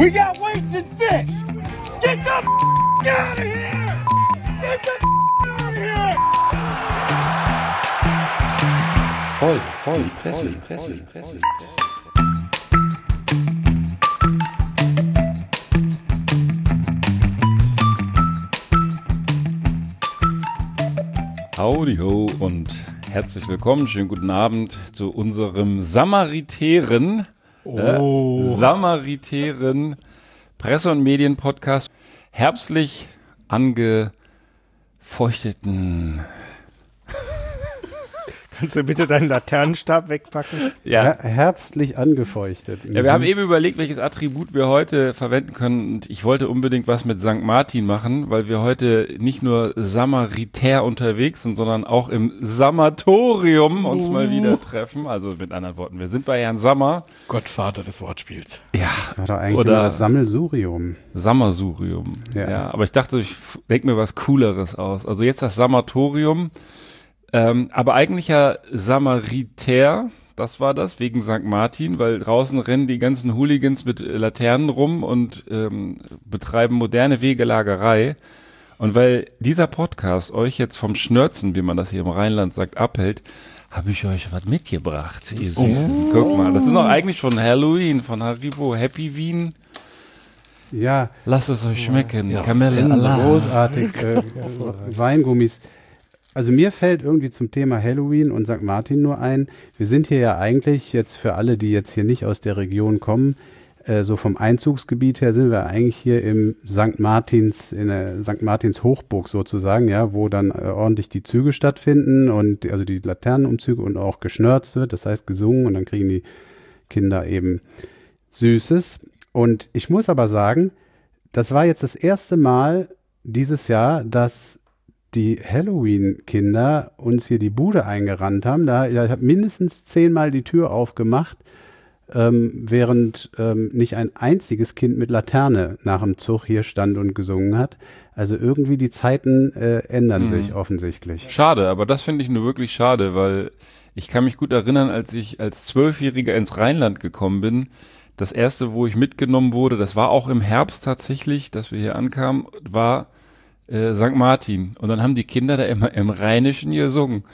We got weights and fish. Get the out of here! Get the out of here! Voll, die Presse. Howdy ho und herzlich willkommen, schönen guten Abend zu unserem Samaritären Presse- und Medien-Podcast. Herbstlich angefeuchteten. Kannst du bitte deinen Laternenstab wegpacken? Ja. Herbstlich angefeuchtet. Ja, wir haben eben überlegt, welches Attribut wir heute verwenden können. Und ich wollte unbedingt was mit St. Martin machen, weil wir heute nicht nur samaritär unterwegs sind, sondern auch im Samatorium uns mal wieder treffen. Also mit anderen Worten, wir sind bei Herrn Sammer. Gottvater des Wortspiels. Ja. War doch eigentlich Oder immer das Sammelsurium. Sammersurium. Ja, aber ich dachte, ich denke mir was Cooleres aus. Also jetzt das Samatorium. Aber eigentlich ja Samaritär, das war das, wegen St. Martin, weil draußen rennen die ganzen Hooligans mit Laternen rum und betreiben moderne Wegelagerei. Und weil dieser Podcast euch jetzt vom Schnörzen, wie man das hier im Rheinland sagt, abhält, habe ich euch was mitgebracht, ihr Süßen. Guck mal, das ist doch eigentlich schon Halloween von Haribo, Happy Wien. Ja. Lasst es euch schmecken. Ja, Kamelle Allah. Großartig. Weingummis. Also mir fällt irgendwie zum Thema Halloween und St. Martin nur ein, wir sind hier ja eigentlich jetzt für alle, die jetzt hier nicht aus der Region kommen, so vom Einzugsgebiet her sind wir eigentlich hier im St. Martins, in der St. Martins Hochburg sozusagen, ja, wo dann ordentlich die Züge stattfinden und also die Laternenumzüge und auch geschnörzt wird, das heißt gesungen und dann kriegen die Kinder eben Süßes. Und ich muss aber sagen, das war jetzt das erste Mal dieses Jahr, dass die Halloween-Kinder uns hier die Bude eingerannt haben. Ich habe mindestens 10-mal die Tür aufgemacht, während nicht ein einziges Kind mit Laterne nach dem Zug hier stand und gesungen hat. Also irgendwie die Zeiten ändern sich offensichtlich. Schade, aber das finde ich nur wirklich schade, weil ich kann mich gut erinnern, als ich als 12-Jähriger ins Rheinland gekommen bin, das erste, wo ich mitgenommen wurde, das war auch im Herbst tatsächlich, dass wir hier ankamen, war St. Martin. Und dann haben die Kinder da immer im Rheinischen gesungen.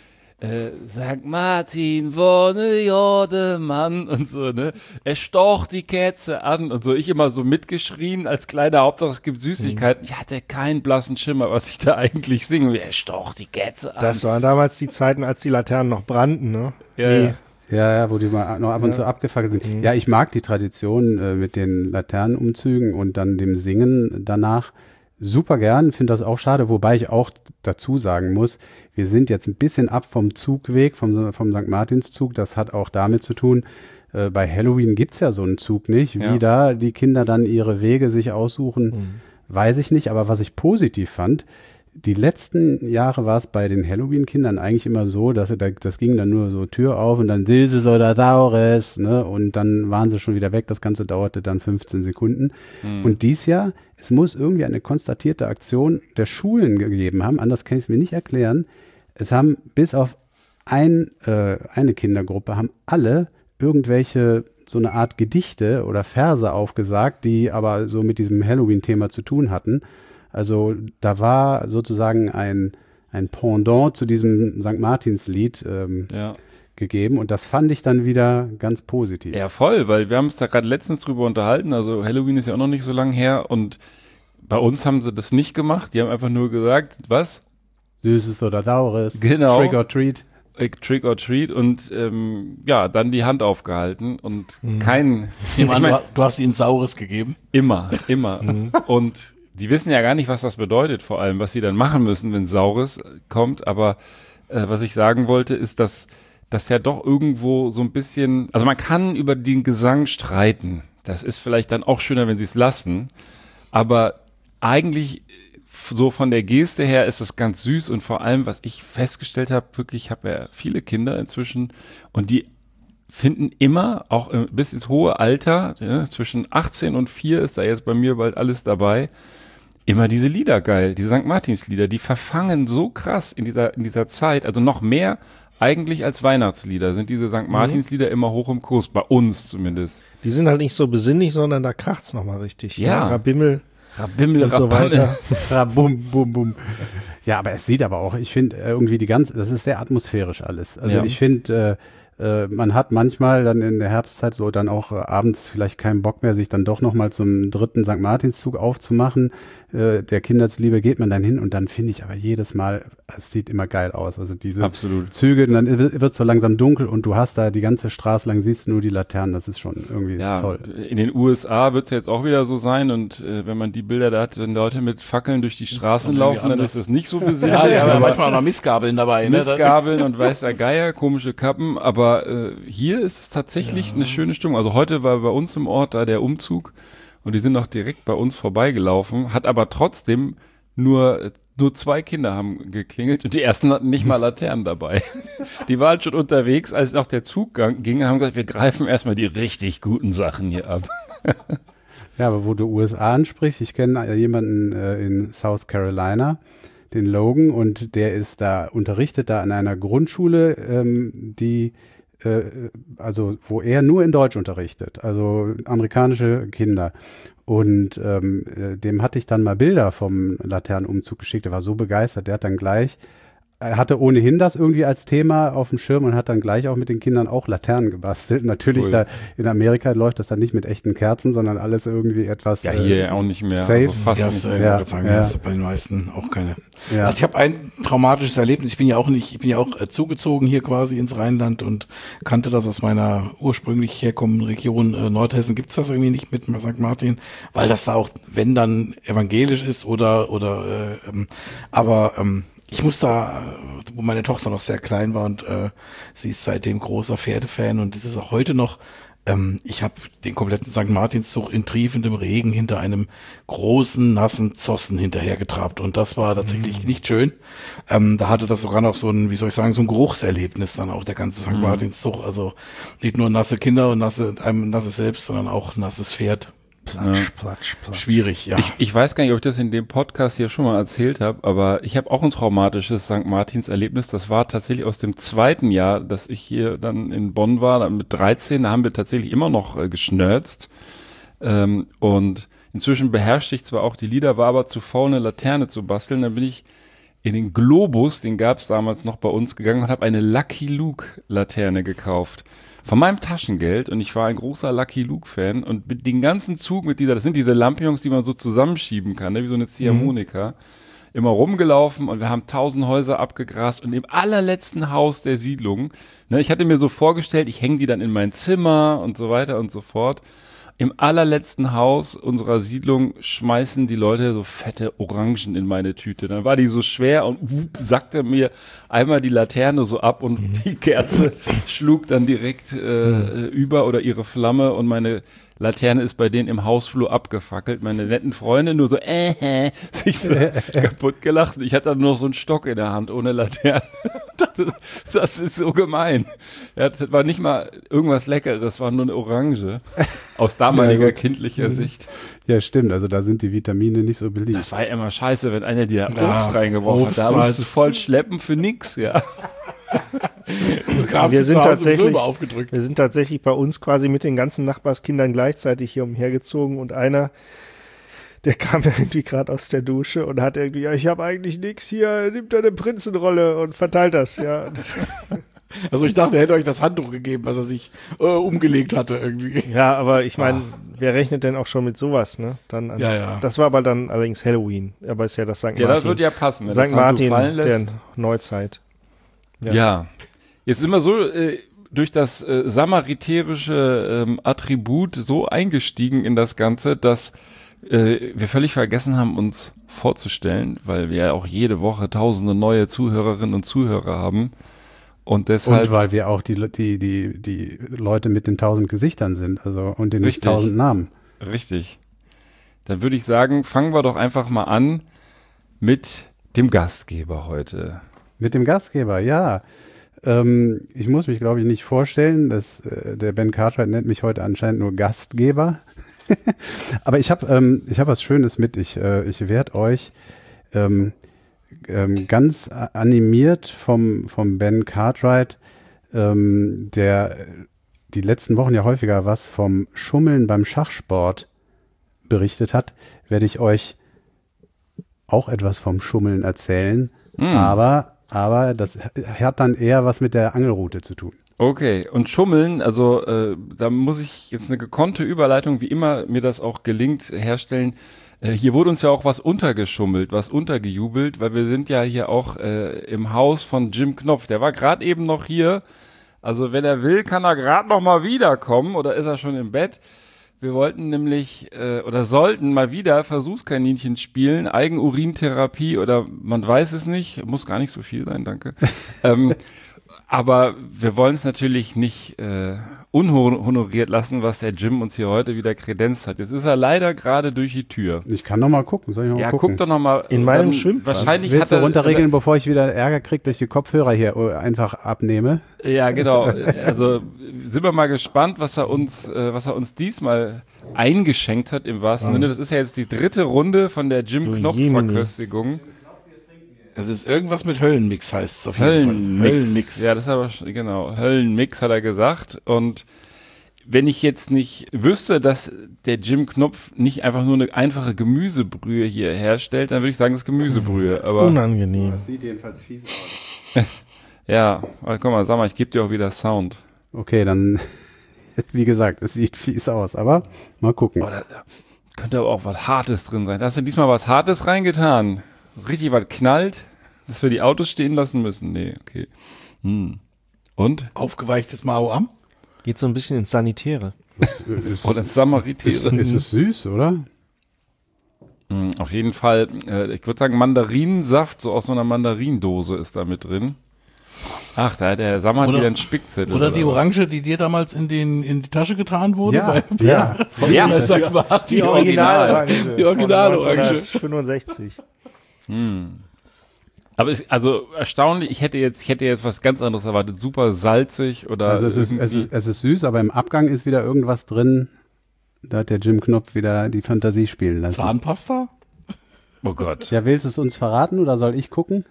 St. Martin, wohne Jodemann und so, ne? Er stoch die Kätze an und so. Ich immer so mitgeschrien als kleiner, Hauptsache es gibt Süßigkeiten. Ich hatte keinen blassen Schimmer, was ich da eigentlich singe. Er stoch die Kätze an. Das waren damals die Zeiten, als die Laternen noch brannten, ne? Ja. Ja, wo die mal noch ab und zu abgefackelt sind. Ja, ich mag die Tradition mit den Laternenumzügen und dann dem Singen danach super gern, finde das auch schade, wobei ich auch dazu sagen muss, wir sind jetzt ein bisschen ab vom Zugweg, vom St. Martinszug, das hat auch damit zu tun, bei Halloween gibt's ja so einen Zug nicht, wie da die Kinder dann ihre Wege sich aussuchen, weiß ich nicht, aber was ich positiv fand, die letzten Jahre war es bei den Halloween-Kindern eigentlich immer so, dass das ging dann nur so Tür auf und dann Silses oder Saures, ne, und dann waren sie schon wieder weg, das Ganze dauerte dann 15 Sekunden. Und dies Jahr, es muss irgendwie eine konstatierte Aktion der Schulen gegeben haben, anders kann ich es mir nicht erklären. Es haben bis auf eine Kindergruppe, haben alle irgendwelche so eine Art Gedichte oder Verse aufgesagt, die aber so mit diesem Halloween-Thema zu tun hatten. Also da war sozusagen ein Pendant zu diesem St. Martins-Lied gegeben und das fand ich dann wieder ganz positiv. Ja, voll, weil wir haben uns da gerade letztens drüber unterhalten, also Halloween ist ja auch noch nicht so lange her und bei uns haben sie das nicht gemacht, die haben einfach nur gesagt, was? Süßes oder Saures, Genau. Trick or Treat. Trick or Treat und dann die Hand aufgehalten und kein... Ich meine, du hast ihnen Saures gegeben? Immer. Und die wissen ja gar nicht, was das bedeutet, vor allem, was sie dann machen müssen, wenn Saures kommt. Aber was ich sagen wollte, ist, dass das ja doch irgendwo so ein bisschen, also man kann über den Gesang streiten. Das ist vielleicht dann auch schöner, wenn sie es lassen. Aber eigentlich so von der Geste her ist es ganz süß und vor allem, was ich festgestellt habe, wirklich, ich habe ja viele Kinder inzwischen und die finden immer, auch bis ins hohe Alter, zwischen 18 und 4 ist da jetzt bei mir bald alles dabei, immer diese Lieder geil, diese St. Martins-Lieder, die verfangen so krass in dieser Zeit, also noch mehr eigentlich als Weihnachtslieder sind diese St. Martins-Lieder immer hoch im Kurs, bei uns zumindest. Die sind halt nicht so besinnlich, sondern da kracht's nochmal richtig. Ja. Rabimmel Rabimmel, und so weiter. Bum, bum, bum. Ja, aber es sieht aber auch, ich finde irgendwie das ist sehr atmosphärisch alles. Also Ja. ich finde, man hat manchmal dann in der Herbstzeit so dann auch abends vielleicht keinen Bock mehr, sich dann doch nochmal zum 3. St. Martinszug aufzumachen. Der Kinder zuliebe geht man dann hin und dann finde ich aber jedes Mal, es sieht immer geil aus. Also diese Absolut. Züge, und dann wird so langsam dunkel und du hast da die ganze Straße lang, siehst du nur die Laternen, das ist schon irgendwie ist toll. In den USA wird es jetzt auch wieder so sein und wenn man die Bilder da hat, wenn Leute mit Fackeln durch die Straßen dann irgendwie laufen, dann anders. ist es nicht so besinnlich. Ja, ja, aber aber manchmal auch noch Mistgabeln dabei. Ne? Mistgabeln und weißer Geier, komische Kappen, aber hier ist es tatsächlich eine schöne Stimmung. Also heute war bei uns im Ort da der Umzug und die sind noch direkt bei uns vorbeigelaufen, hat aber trotzdem nur 2 Kinder haben geklingelt und die ersten hatten nicht mal Laternen dabei. Die waren schon unterwegs, als noch der Zug ging, haben gesagt, wir greifen erstmal die richtig guten Sachen hier ab. Ja, aber wo du USA ansprichst, ich kenne jemanden in South Carolina, den Logan, und der ist unterrichtet da an einer Grundschule, also wo er nur in Deutsch unterrichtet, also amerikanische Kinder. Und dem hatte ich dann mal Bilder vom Laternenumzug geschickt. Er war so begeistert, der hat dann gleich, er hatte ohnehin das irgendwie als Thema auf dem Schirm und hat dann gleich auch mit den Kindern auch Laternen gebastelt. Natürlich, Cool. da in Amerika läuft das dann nicht mit echten Kerzen, sondern alles irgendwie etwas Ja, hier auch nicht mehr, safe. also fast Ja, nicht. ich Ja, würde sagen, ja. das ist bei den meisten auch keine. Ja. Also ich habe ein traumatisches Erlebnis. Ich bin ja auch zugezogen hier quasi ins Rheinland und kannte das aus meiner ursprünglich herkommenden Region Nordhessen. Gibt's das irgendwie nicht mit St. Martin, weil das da auch, wenn dann evangelisch ist aber ich muss da, wo meine Tochter noch sehr klein war und sie ist seitdem großer Pferdefan und das ist auch heute noch. Ich habe den kompletten St. Martinszug in triefendem Regen hinter einem großen, nassen Zossen hinterhergetrabt und das war tatsächlich nicht schön. Da hatte das sogar noch so ein, wie soll ich sagen, so ein Geruchserlebnis dann auch, der ganze St. Martinszug. Also nicht nur nasse Kinder und nasses Selbst, sondern auch nasses Pferd. Platsch. Schwierig, ja. Ich weiß gar nicht, ob ich das in dem Podcast hier schon mal erzählt habe, aber ich habe auch ein traumatisches St. Martins-Erlebnis. Das war tatsächlich aus dem 2. Jahr, dass ich hier dann in Bonn war, dann mit 13. Da haben wir tatsächlich immer noch geschnörzt. Und inzwischen beherrschte ich zwar auch die Lieder, war aber zu faul, eine Laterne zu basteln. Dann bin ich in den Globus, den gab es damals noch bei uns, gegangen und habe eine Lucky Luke-Laterne gekauft. Von meinem Taschengeld, und ich war ein großer Lucky Luke-Fan, und mit den ganzen Zug das sind diese Lampions, die man so zusammenschieben kann, ne, wie so eine Ziehharmonika, immer rumgelaufen und wir haben 1000 Häuser abgegrast und im allerletzten Haus der Siedlung, ne, ich hatte mir so vorgestellt, ich hänge die dann in mein Zimmer und so weiter und so fort. Im allerletzten Haus unserer Siedlung schmeißen die Leute so fette Orangen in meine Tüte. Dann war die so schwer und sackte mir einmal die Laterne so ab und die Kerze schlug dann direkt über oder ihre Flamme und meine Laterne ist bei denen im Hausflur abgefackelt. Meine netten Freunde nur so, sich so kaputt gelacht. Ich hatte dann nur so einen Stock in der Hand ohne Laterne. Das ist so gemein. Ja, das war nicht mal irgendwas Leckeres, war nur eine Orange. Aus damaliger gut. kindlicher Sicht. Ja, stimmt, also da sind die Vitamine nicht so beliebt. Das war ja immer scheiße, wenn einer dir Ja, Obst reingeworfen hat. Obst Da war musst du jetzt- voll schleppen für nix, ja. Du kamst Wir zu sind Hause tatsächlich- sowieso immer aufgedrückt. Wir sind tatsächlich bei uns quasi mit den ganzen Nachbarskindern gleichzeitig hier umhergezogen und einer, der kam irgendwie gerade aus der Dusche und hat irgendwie, ja, ich habe eigentlich nichts hier, nimmt eine Prinzenrolle und verteilt das, ja. Also ich dachte, er hätte euch das Handtuch gegeben, was er sich umgelegt hatte irgendwie. Ja, aber ich meine, wer rechnet denn auch schon mit sowas, ne? Dann, Ja, ja. Das war aber dann allerdings Halloween, aber ist ja das St. Ja, Martin. das wird ja passen, wenn das St. Handtuch Martin fallen lässt. der Neuzeit. Ja. Jetzt sind wir so durch das samaritärische Attribut so eingestiegen in das Ganze, dass wir völlig vergessen haben, uns vorzustellen, weil wir ja auch jede Woche tausende neue Zuhörerinnen und Zuhörer haben. Und deshalb, Und weil wir auch die Leute mit den 1000 Gesichtern sind, also und den Richtig. 1000 Namen. richtig, dann würde ich sagen, fangen wir doch einfach mal an mit dem Gastgeber heute. Mit dem Gastgeber, ja. Ich muss mich, glaube ich, nicht vorstellen. Der Ben Cartwright nennt mich heute anscheinend nur Gastgeber. Aber ich hab was Schönes mit. Ich werde euch ganz animiert vom Ben Cartwright, der die letzten Wochen ja häufiger was vom Schummeln beim Schachsport berichtet hat, werde ich euch auch etwas vom Schummeln erzählen. Aber das hat dann eher was mit der Angelroute zu tun. Okay, und Schummeln, also da muss ich jetzt eine gekonnte Überleitung, wie immer mir das auch gelingt, herstellen. Hier wurde uns ja auch was untergeschummelt, was untergejubelt, weil wir sind ja hier auch im Haus von Jim Knopf. Der war gerade eben noch hier. Also wenn er will, kann er gerade noch mal wiederkommen oder ist er schon im Bett. Wir wollten nämlich oder sollten mal wieder Versuchskaninchen spielen, Eigenurintherapie oder man weiß es nicht, muss gar nicht so viel sein, danke. Aber wir wollen es natürlich nicht unhonoriert lassen, was der Jim uns hier heute wieder kredenzt hat. Jetzt ist er leider gerade durch die Tür. Ich kann noch mal gucken. Soll ich noch mal gucken? Guck doch noch mal. In meinem Schwimmpass. Wahrscheinlich Willst hat du er runterregeln, bevor ich wieder Ärger kriege, dass ich die Kopfhörer hier einfach abnehme? Ja, genau. Also sind wir mal gespannt, was er uns diesmal eingeschenkt hat im wahrsten Sinne. Das ist ja jetzt die 3. Runde von der Jim Knopf-Verköstigung. Es ist irgendwas mit Höllenmix, heißt es auf jeden Fall. Höllenmix. Ja, das ist aber genau. Höllenmix hat er gesagt. Und wenn ich jetzt nicht wüsste, dass der Jim Knopf nicht einfach nur eine einfache Gemüsebrühe hier herstellt, dann würde ich sagen, das ist Gemüsebrühe. Aber Unangenehm. Das sieht jedenfalls fies aus. ja, aber guck mal, sag mal, ich gebe dir auch wieder Sound. Okay, dann, wie gesagt, es sieht fies aus, aber mal gucken. Oh, da könnte aber auch was Hartes drin sein. Da hast du diesmal was Hartes reingetan. Richtig was knallt, dass wir die Autos stehen lassen müssen. Nee, okay. Und? Aufgeweichtes Mao am? Geht so ein bisschen ins Sanitäre. Oder ins Samaritäre. Ist es süß, oder? Auf jeden Fall, ich würde sagen, Mandarinensaft, so aus so einer Mandarindose ist da mit drin. Ach, da hat der Sammer wieder einen Spickzettel. Oder die Orange, die dir damals in die Tasche getan wurde? Ja. Die Originalorange. Die Originalorange. 1965. Aber also erstaunlich, ich hätte jetzt was ganz anderes erwartet. Super salzig oder. Also es ist süß, aber im Abgang ist wieder irgendwas drin. Da hat der Jim Knopf wieder die Fantasie spielen lassen. Zahnpasta? Oh Gott. Ja, willst du es uns verraten oder soll ich gucken?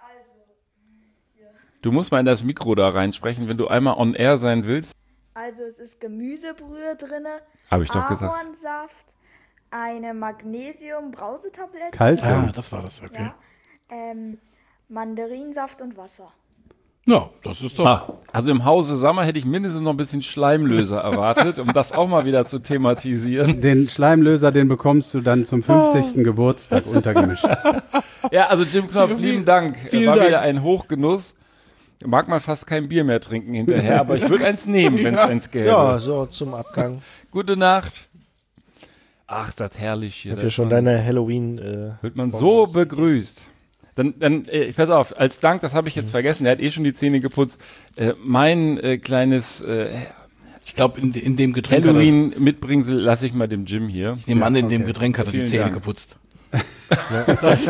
Du musst mal in das Mikro da reinsprechen, wenn du einmal on air sein willst. Also es ist Gemüsebrühe drin, Habe ich doch gesagt. Ahornsaft, eine Magnesium-Brausetablette. Calcium. Ja, das war das, okay. Ja, Mandarinsaft und Wasser. Ja, das ist doch. Also im Hause Sammer hätte ich mindestens noch ein bisschen Schleimlöser erwartet, um das auch mal wieder zu thematisieren. Den Schleimlöser, den bekommst du dann zum 50. Geburtstag untergemischt. Ja, also Jim Knopf, lieben Dank. Vielen War Dank. wieder ein Hochgenuss. Mag man fast kein Bier mehr trinken hinterher, aber ich würde eins nehmen, wenn es eins gäbe. Ja, so zum Abgang. Gute Nacht. Ach, ist das herrlich hier. Habt ihr schon deine Halloween... Wird man so begrüßt. Dann pass auf, als Dank, das habe ich jetzt vergessen, er hat schon die Zähne geputzt, mein kleines Ich glaube, in dem Getränk Halloween-Mitbringsel lasse ich mal dem Jim hier. Der Mann in dem Getränk hat er die Vielen Zähne Dank. geputzt. Das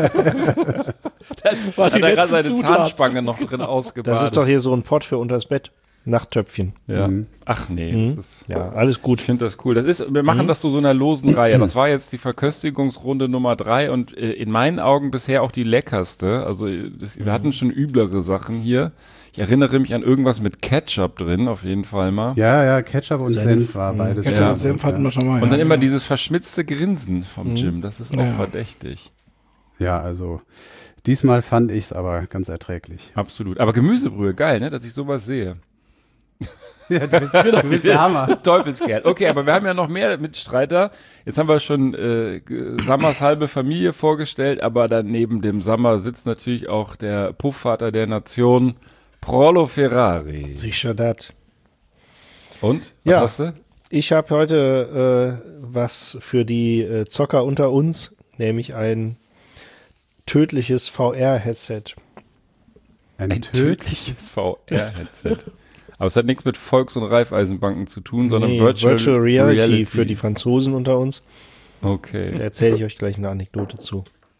war hat die er gerade letzte seine Zutat. Zahnspange noch drin ausgebadet. Das ist doch hier so ein Pott für unters Bett. Nachttöpfchen. Ja. Ach nee, das ist... Ja, alles gut. Ich finde das cool. Wir machen das zu so einer losen Reihe. Das war jetzt die Verköstigungsrunde Nummer 3 und in meinen Augen bisher auch die leckerste. Also wir hatten schon üblere Sachen hier. Ich erinnere mich an irgendwas mit Ketchup drin, auf jeden Fall mal. Ja, Ketchup und Senf war beides. Ketchup Ja. und Senf hatten wir schon mal. Und dann ja. immer dieses verschmitzte Grinsen vom Jim. Das ist auch Ja. verdächtig. Ja, also diesmal fand ich es aber ganz erträglich. Absolut. Aber Gemüsebrühe, geil, ne, dass ich sowas sehe. Ja, du bist der Hammer. Teufelskerl. Okay, aber wir haben ja noch mehr Mitstreiter. Jetzt haben wir schon Sammers halbe Familie vorgestellt, aber dann neben dem Sammer sitzt natürlich auch der Puffvater der Nation, Prolo Ferrari. Sicher das. Und? Was Ja. hast du? Ich habe heute was für die Zocker unter uns, nämlich ein tödliches VR-Headset. Ein tödliches VR-Headset. Aber es hat nichts mit Volks- und Raiffeisenbanken zu tun, sondern Nee, Virtual Reality für die Franzosen unter uns. Da Okay. erzähle ich euch gleich eine Anekdote zu.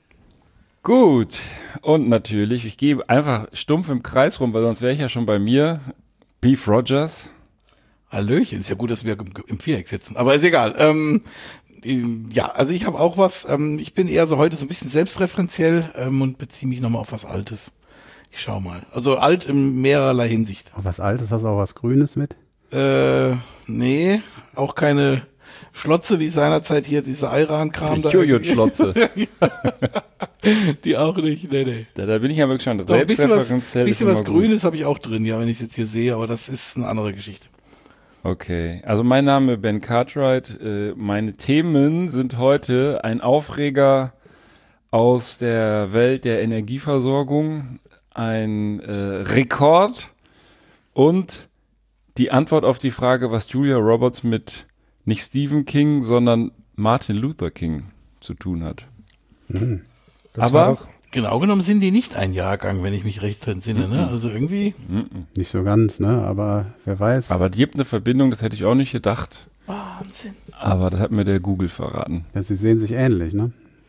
Gut. Und natürlich, ich gehe einfach stumpf im Kreis rum, weil sonst wäre ich ja schon bei mir. Beef Rogers. Hallöchen, ist ja gut, dass wir im Viereck sitzen. Aber ist egal. Ja, also ich habe auch was. Ich bin eher so heute so ein bisschen selbstreferenziell und beziehe mich nochmal auf was Altes. Ich schau mal. Also alt in mehrerlei Hinsicht. Auch was Altes, hast du auch was Grünes mit? Nee, auch keine Schlotze wie seinerzeit hier, diese Ayran-Kram da. Jojo-Schlotze. Die auch nicht, nee. Da bin ich ja wirklich schon Doch, ein bisschen was selbstreferenziell. Grünes habe ich auch drin, ja, wenn ich es jetzt hier sehe, aber das ist eine andere Geschichte. Okay, also mein Name Ben Cartwright. Meine Themen sind heute ein Aufreger aus der Welt der Energieversorgung, ein Rekord und die Antwort auf die Frage, was Julia Roberts mit nicht Stephen King, sondern Martin Luther King zu tun hat. Das war Aber doch- Genau genommen sind die nicht ein Jahrgang, wenn ich mich recht entsinne, ne? Also irgendwie. Nicht so ganz, ne? Aber wer weiß. Aber die gibt eine Verbindung, das hätte ich auch nicht gedacht. Wahnsinn. Aber das hat mir der Google verraten. Ja, sie sehen sich ähnlich, ne?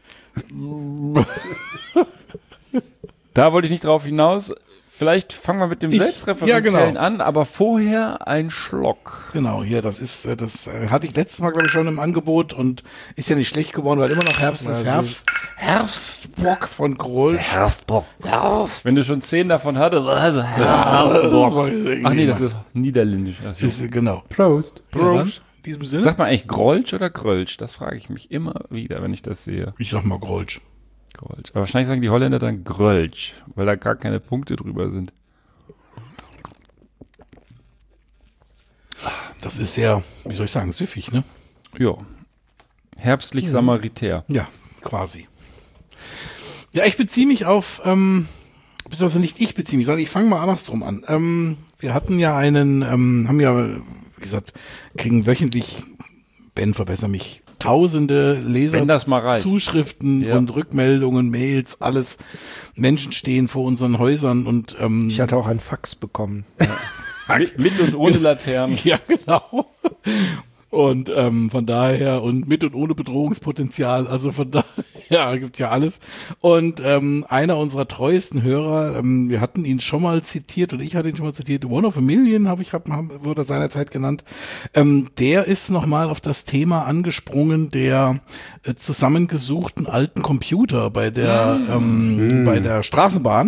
Da wollte ich nicht drauf hinaus. Vielleicht fangen wir mit dem Ja, Selbstreferenziellen genau. an, aber vorher ein Schlock. Genau, hier, das hatte ich letztes Mal, glaube ich, schon im Angebot und ist ja nicht schlecht geworden, weil immer noch Herbst ist. Herbstbock von Grolsch. Herbstbock. Herbst. Wenn du schon 10 davon hattest, also Herbstbock. Ach nee, das ist niederländisch. Also, ist, genau. Prost. Ja, dann, in diesem Sinne. sagt man eigentlich Grolsch oder Grölsch? Das frage ich mich immer wieder, wenn ich das sehe. Ich sag mal Grolsch. Grolsch. Aber wahrscheinlich sagen die Holländer dann Grölsch, weil da gar keine Punkte drüber sind. Das ist sehr, wie soll ich sagen, süffig, ne? Ja. Herbstlich samaritär. Ja, quasi. Ja, ich beziehe mich auf, beziehungsweise nicht ich beziehe mich, sondern ich fange mal andersrum an. Wir hatten ja haben ja, wie gesagt, kriegen wöchentlich, Ben, verbessere mich, tausende Wenn das mal reicht. Zuschriften Ja. und Rückmeldungen, Mails, alles. Menschen stehen vor unseren Häusern und Ich hatte auch einen Fax bekommen. Mit und ohne Laternen. ja, genau. Und von daher und mit und ohne Bedrohungspotenzial, also von daher gibt's ja alles. Und einer unserer treuesten Hörer, wir hatten ihn schon mal zitiert und ich hatte ihn schon mal zitiert, One of a Million wurde er seinerzeit genannt. Der ist nochmal auf das Thema angesprungen der zusammengesuchten alten Computer bei der bei der Straßenbahn.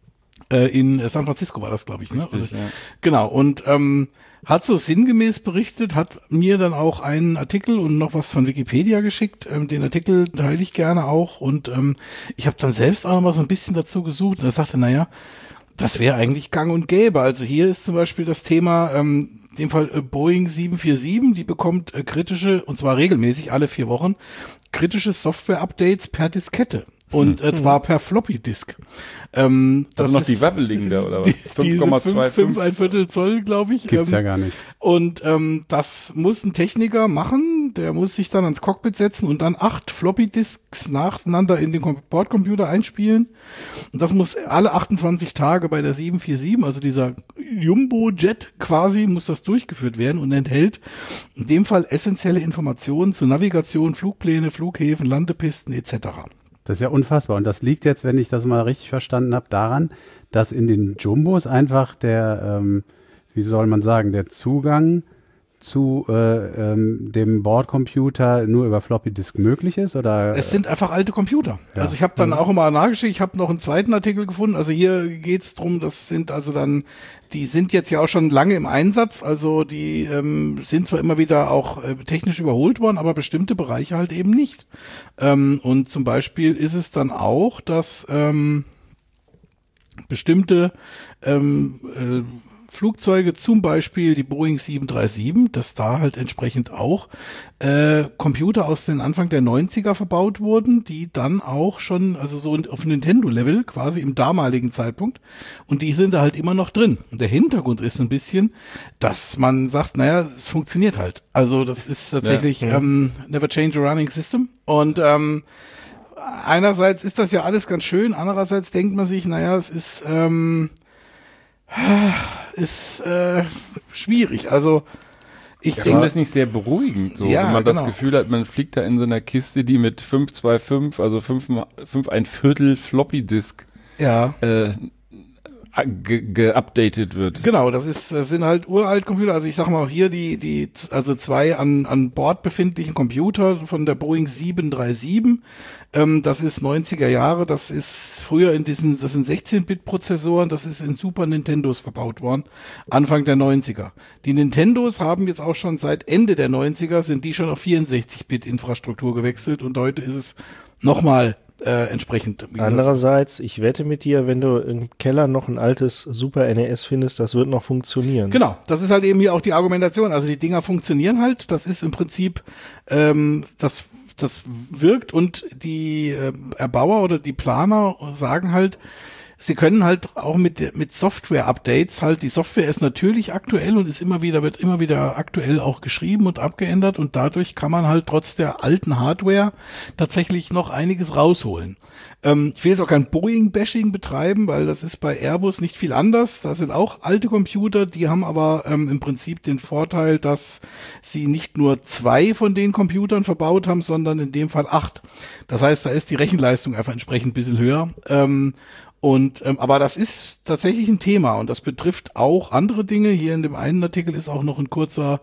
In San Francisco war das, glaube ich. Ne? Richtig, ja. Genau, und hat so sinngemäß berichtet, hat mir dann auch einen Artikel und noch was von Wikipedia geschickt. Den Artikel teile ich gerne auch und ich habe dann selbst auch noch mal so ein bisschen dazu gesucht und er sagte, naja, das wäre eigentlich gang und gäbe. Also hier ist zum Beispiel das Thema, in dem Fall Boeing 747, die bekommt kritische, und zwar regelmäßig alle 4 Wochen, kritische Software-Updates per Diskette. Und zwar per Floppy-Disk. Das Das noch ist die wabbeligen da, oder was? diese 5 ein Viertel Zoll, glaube ich. Gibt's ja gar nicht. Und das muss ein Techniker machen, der muss sich dann ans Cockpit setzen und dann 8 Floppy-Disks nacheinander in den Bordcomputer einspielen. Und das muss alle 28 Tage bei der 747, also dieser Jumbo-Jet quasi, muss das durchgeführt werden und enthält in dem Fall essentielle Informationen zur Navigation, Flugpläne, Flughäfen, Landepisten etc. Das ist ja unfassbar. Und das liegt jetzt, wenn ich das mal richtig verstanden habe, daran, dass in den Jumbos einfach der, wie soll man sagen, der Zugang zu dem Bordcomputer nur über Floppy Disk möglich ist? Oder? Es sind einfach alte Computer. Ja. Also ich habe dann auch immer nachgeschaut, ich habe noch einen zweiten Artikel gefunden. Also hier geht's drum, das sind also dann, die sind jetzt ja auch schon lange im Einsatz, also die sind zwar immer wieder auch technisch überholt worden, aber bestimmte Bereiche halt eben nicht. Und zum Beispiel ist es dann auch, dass bestimmte Flugzeuge, zum Beispiel die Boeing 737, dass da halt entsprechend auch Computer aus den Anfang der 90er verbaut wurden, die dann auch schon, also so auf Nintendo-Level quasi im damaligen Zeitpunkt, und die sind da halt immer noch drin. Und der Hintergrund ist ein bisschen, dass man sagt, naja, es funktioniert halt. Also das ist tatsächlich never change a running system. Und einerseits ist das ja alles ganz schön, andererseits denkt man sich, naja, es ist schwierig. Also ich Klingt denke, das nicht sehr beruhigend, so, Ja, wenn man das genau. Gefühl hat, man fliegt da in so einer Kiste, die mit 525, also 5 ein Viertel Floppy Disk ja, geupdatet wird. Genau, das sind halt uralt Computer. Also ich sag mal auch hier also zwei an Bord befindlichen Computer von der Boeing 737. Das ist 90er Jahre. Das ist früher das sind 16-Bit-Prozessoren. Das ist in Super Nintendos verbaut worden. Anfang der 90er. Die Nintendos haben jetzt auch schon seit Ende der 90er sind die schon auf 64-Bit-Infrastruktur gewechselt und heute ist es nochmal entsprechend. Andererseits, ich wette mit dir, wenn du im Keller noch ein altes Super NES findest, das wird noch funktionieren. Genau, das ist halt eben hier auch die Argumentation. Also die Dinger funktionieren halt. Das ist im Prinzip, das wirkt und die Erbauer oder die Planer sagen halt, sie können halt auch mit Software-Updates halt, die Software ist natürlich aktuell und wird immer wieder aktuell auch geschrieben und abgeändert und dadurch kann man halt trotz der alten Hardware tatsächlich noch einiges rausholen. Ich will jetzt auch kein Boeing-Bashing betreiben, weil das ist bei Airbus nicht viel anders. Da sind auch alte Computer, die haben aber im Prinzip den Vorteil, dass sie nicht nur 2 von den Computern verbaut haben, sondern in dem Fall 8. Das heißt, da ist die Rechenleistung einfach entsprechend ein bisschen höher. Aber das ist tatsächlich ein Thema und das betrifft auch andere Dinge. Hier in dem einen Artikel ist auch noch ein kurzer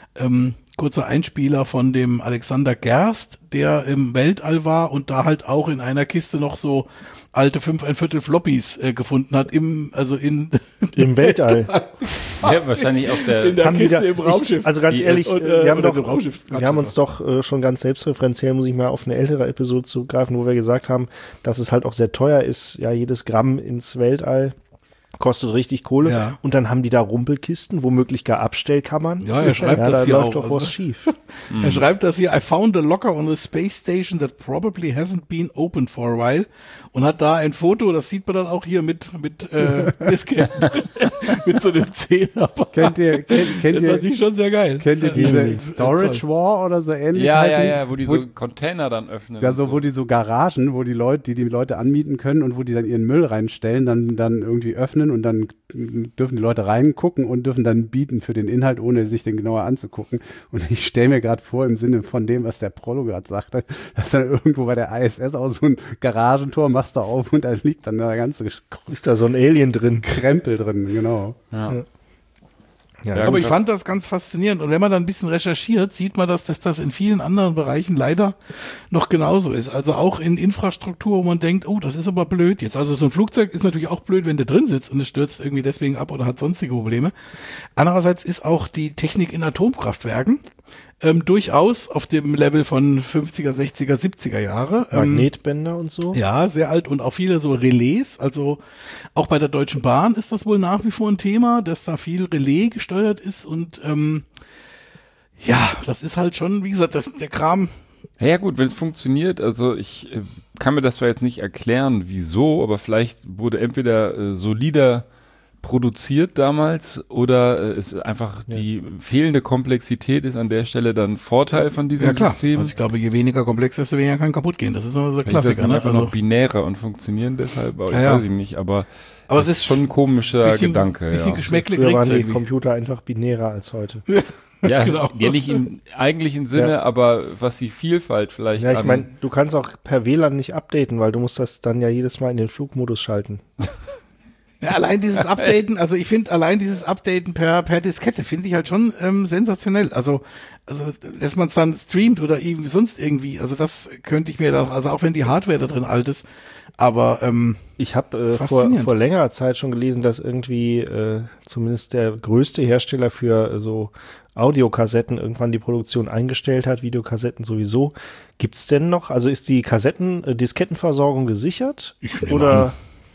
Einspieler von dem Alexander Gerst, der im Weltall war und da halt auch in einer Kiste noch so alte 5¼ Floppies gefunden hat im Weltall. Ja, wahrscheinlich auf in der Kiste im Raumschiff. Also ganz ehrlich, wir wir haben uns doch schon ganz selbstreferenziell, muss ich mal auf eine ältere Episode zugreifen, wo wir gesagt haben, dass es halt auch sehr teuer ist, ja, jedes Gramm ins Weltall kostet richtig Kohle. Ja. Und dann haben die da Rumpelkisten, womöglich gar Abstellkammern. Ja, er schreibt das da hier läuft auch. doch was schief. Er schreibt das hier, I found a locker on a space station that probably hasn't been opened for a while. Und hat da ein Foto, das sieht man dann auch hier mit Disketten, mit so einem Zehnerapparat. Das fand ich schon sehr geil. Kennt ihr diese Storage War oder so ähnlich? Ja, wo die so Container dann öffnen. Ja, so, wo die so Garagen, wo die Leute anmieten können und wo die dann ihren Müll reinstellen, dann irgendwie öffnen und dann dürfen die Leute reingucken und dürfen dann bieten für den Inhalt, ohne sich den genauer anzugucken. Und ich stelle mir gerade vor, im Sinne von dem, was der Prollo gerade sagte, dass dann irgendwo bei der ISS auch so ein Garagentor machst du auf und da liegt dann der ganze Ist da so ein Alien drin? Krempel drin, genau. Ja. Ja, Aber ich fand das ganz faszinierend. Und wenn man dann ein bisschen recherchiert, sieht man, dass das in vielen anderen Bereichen leider noch genauso ist. Also auch in Infrastruktur, wo man denkt, oh, das ist aber blöd jetzt. Also so ein Flugzeug ist natürlich auch blöd, wenn der drin sitzt und es stürzt irgendwie deswegen ab oder hat sonstige Probleme. Andererseits ist auch die Technik in Atomkraftwerken durchaus auf dem Level von 50er, 60er, 70er Jahre. Magnetbänder und so. Ja, sehr alt und auch viele so Relais. Also auch bei der Deutschen Bahn ist das wohl nach wie vor ein Thema, dass da viel Relais gesteuert ist und ja, das ist halt schon, wie gesagt, der Kram. Ja gut, wenn es funktioniert, also ich kann mir das zwar jetzt nicht erklären, wieso, aber vielleicht wurde entweder solider produziert damals oder ist einfach die fehlende Komplexität ist an der Stelle dann Vorteil von diesem System. Also ich glaube, je weniger komplex, desto weniger kann kaputt gehen. Das ist immer so ein Klassiker. Das Ne? einfach noch binärer und funktionieren deshalb, aber Ja. weiß ich nicht, aber es ist schon ein komischer Gedanke. Bisschen Ja. Geschmäckle Früher waren kriegt die Computer einfach binärer als heute. Ja, Genau. ja, nicht im eigentlichen Sinne, aber was die Vielfalt vielleicht Ja, ich meine, du kannst auch per WLAN nicht updaten, weil du musst das dann ja jedes Mal in den Flugmodus schalten. Ja, allein dieses Updaten, also ich finde allein dieses Updaten per Diskette finde ich halt schon sensationell. Also dass man es dann streamt oder irgendwie sonst irgendwie, also das könnte ich mir dann, also auch wenn die Hardware da drin alt ist, aber ich habe faszinierend. vor längerer Zeit schon gelesen, dass irgendwie zumindest der größte Hersteller für so Audiokassetten irgendwann die Produktion eingestellt hat, Videokassetten sowieso. Gibt's denn noch, also ist die Diskettenversorgung gesichert? Oder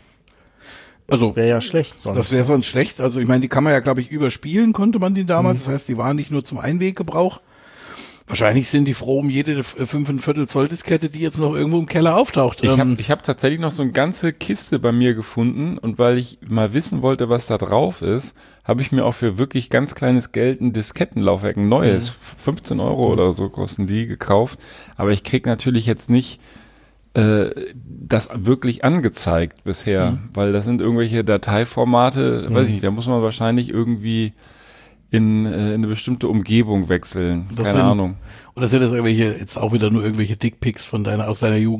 also wäre ja schlecht sonst. das wäre sonst schlecht. Also ich meine, die kann man ja, glaube ich, überspielen, konnte man die damals. Das heißt, die waren nicht nur zum Einweggebrauch. Wahrscheinlich sind die froh um jede 5¼ Zoll Diskette, die jetzt noch irgendwo im Keller auftaucht. Ich hab tatsächlich noch so eine ganze Kiste bei mir gefunden und weil ich mal wissen wollte, was da drauf ist, habe ich mir auch für wirklich ganz kleines Geld ein Diskettenlaufwerk, ein neues, 15 Euro oder so kosten die, gekauft. Aber ich krieg natürlich jetzt nicht das wirklich angezeigt bisher, weil das sind irgendwelche Dateiformate, weiß ich nicht, da muss man wahrscheinlich irgendwie in eine bestimmte Umgebung wechseln. Keine Ahnung. Oder sind das irgendwelche, jetzt auch wieder nur irgendwelche Dickpics aus deiner Jugend?